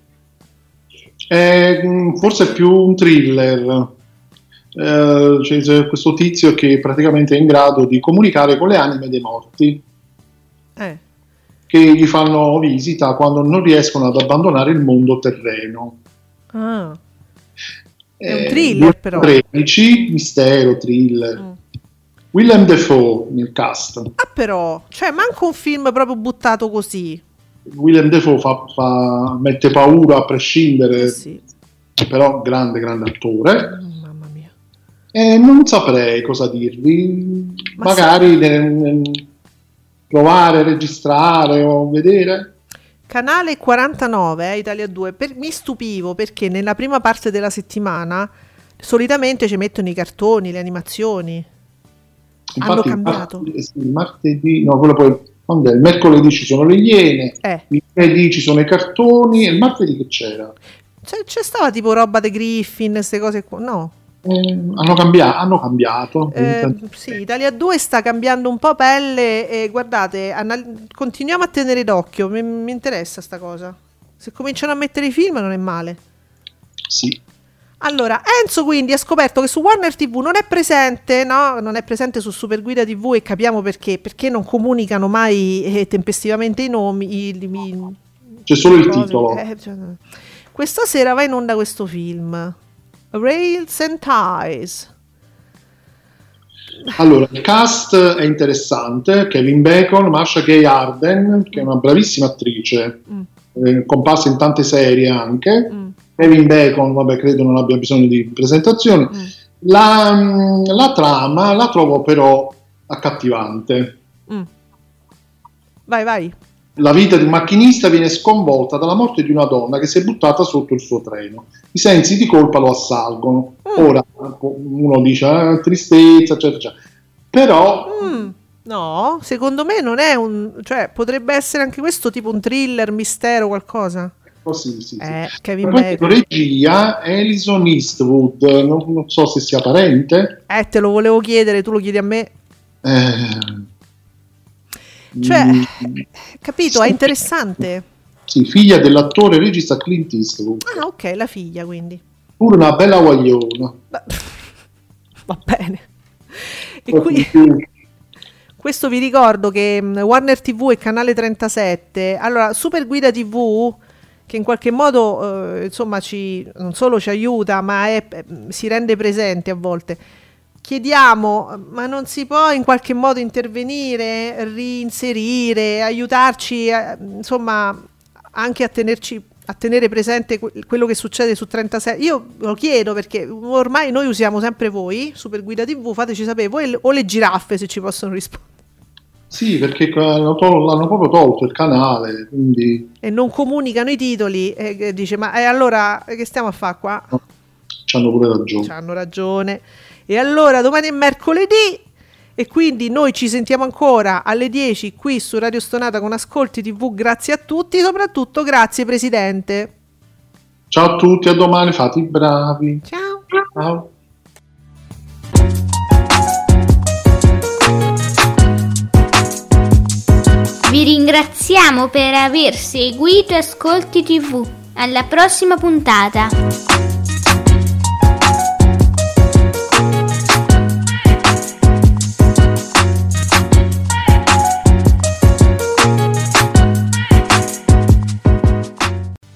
Eh, forse è più un thriller. Eh, c'è questo tizio che praticamente è in grado di comunicare con le anime dei morti, Eh. che gli fanno visita quando non riescono ad abbandonare il mondo terreno. Ah. È un Eh, thriller però. tredici, mistero, thriller. Mm. Willem Dafoe nel cast. Ah però, cioè manco un film proprio buttato così. Willem Dafoe fa, fa- mette paura a prescindere, Eh sì. però grande, grande attore. Mm, mamma mia. E non saprei cosa dirvi. Ma Magari ne- ne- provare, registrare o vedere. Canale quarantanove, eh, Italia due. Per- mi stupivo perché nella prima parte della settimana solitamente ci mettono i cartoni, le animazioni. Hanno Infatti, cambiato. Il martedì, il martedì, no, quello poi, quando è? Il mercoledì ci sono le iene, Eh. il venerdì ci sono i cartoni, e il martedì che c'era? C'è, c'è stava tipo roba dei Griffin, queste cose qua. No. Eh, hanno, cambia- hanno cambiato. Eh, sì, Italia due sta cambiando un po' pelle e guardate, anal- continuiamo a tenere d'occhio, mi, mi interessa sta cosa. Se cominciano a mettere i film non è male. Sì. Allora, Enzo quindi ha scoperto che su Warner tivù non è presente, no? Non è presente su Super Guida tivù e capiamo perché, perché non comunicano mai eh, tempestivamente i nomi, i, i- C'è solo il cose. titolo. Eh, cioè, questa sera va in onda questo film, Rails and Ties. Allora, il cast è interessante: Kevin Bacon, Marsha Gay Arden, che è una bravissima attrice, Mm. eh, comparsa in tante serie anche. Mm. Kevin Bacon, vabbè, credo non abbia bisogno di presentazioni. Mm. La, mm, la trama la trovo però accattivante. Mm. Vai, vai. La vita di un macchinista viene sconvolta dalla morte di una donna che si è buttata sotto il suo treno. I sensi di colpa lo assalgono. Mm. Ora uno dice ah, tristezza, eccetera, eccetera. Però Mm. No, secondo me non è un... cioè potrebbe essere anche questo tipo un thriller, mistero, qualcosa. oh, sì, sì, sì. Eh, Kevin Poi Bacon. regia Alison Eastwood, non, non so se sia parente. Eh, te lo volevo chiedere, tu lo chiedi a me. Eh, Cioè, mm, capito, è interessante. sì, figlia dell'attore e regista Clint Eastwood. Ah, ok, la figlia quindi. Pure una bella guagliona. Beh, va bene. E Poi qui, più- questo vi ricordo che mh, Warner tivù e Canale trentasette, allora Super Guida tivù, che in qualche modo eh, insomma ci, non solo ci aiuta, ma è, eh, si rende presente a volte. Chiediamo, ma non si può in qualche modo intervenire, reinserire, aiutarci, eh, insomma, anche a tenerci a tenere presente que- quello che succede su trentasei. Io lo chiedo perché ormai noi usiamo sempre voi, Super Guida tivù, fateci sapere voi le- o le giraffe se ci possono rispondere. Sì, perché l'hanno, tol- l'hanno proprio tolto il canale, quindi E non comunicano i titoli e e dice ma eh, allora che stiamo a fare qua? ci hanno pure ragione. Hanno ragione. E allora domani è mercoledì e quindi noi ci sentiamo ancora alle dieci qui su Radio Stonata con Ascolti tivù. Grazie a tutti, soprattutto grazie Presidente. Ciao a tutti, a domani, fate i bravi. Ciao. Ciao. Vi ringraziamo per aver seguito Ascolti tivù. Alla prossima puntata.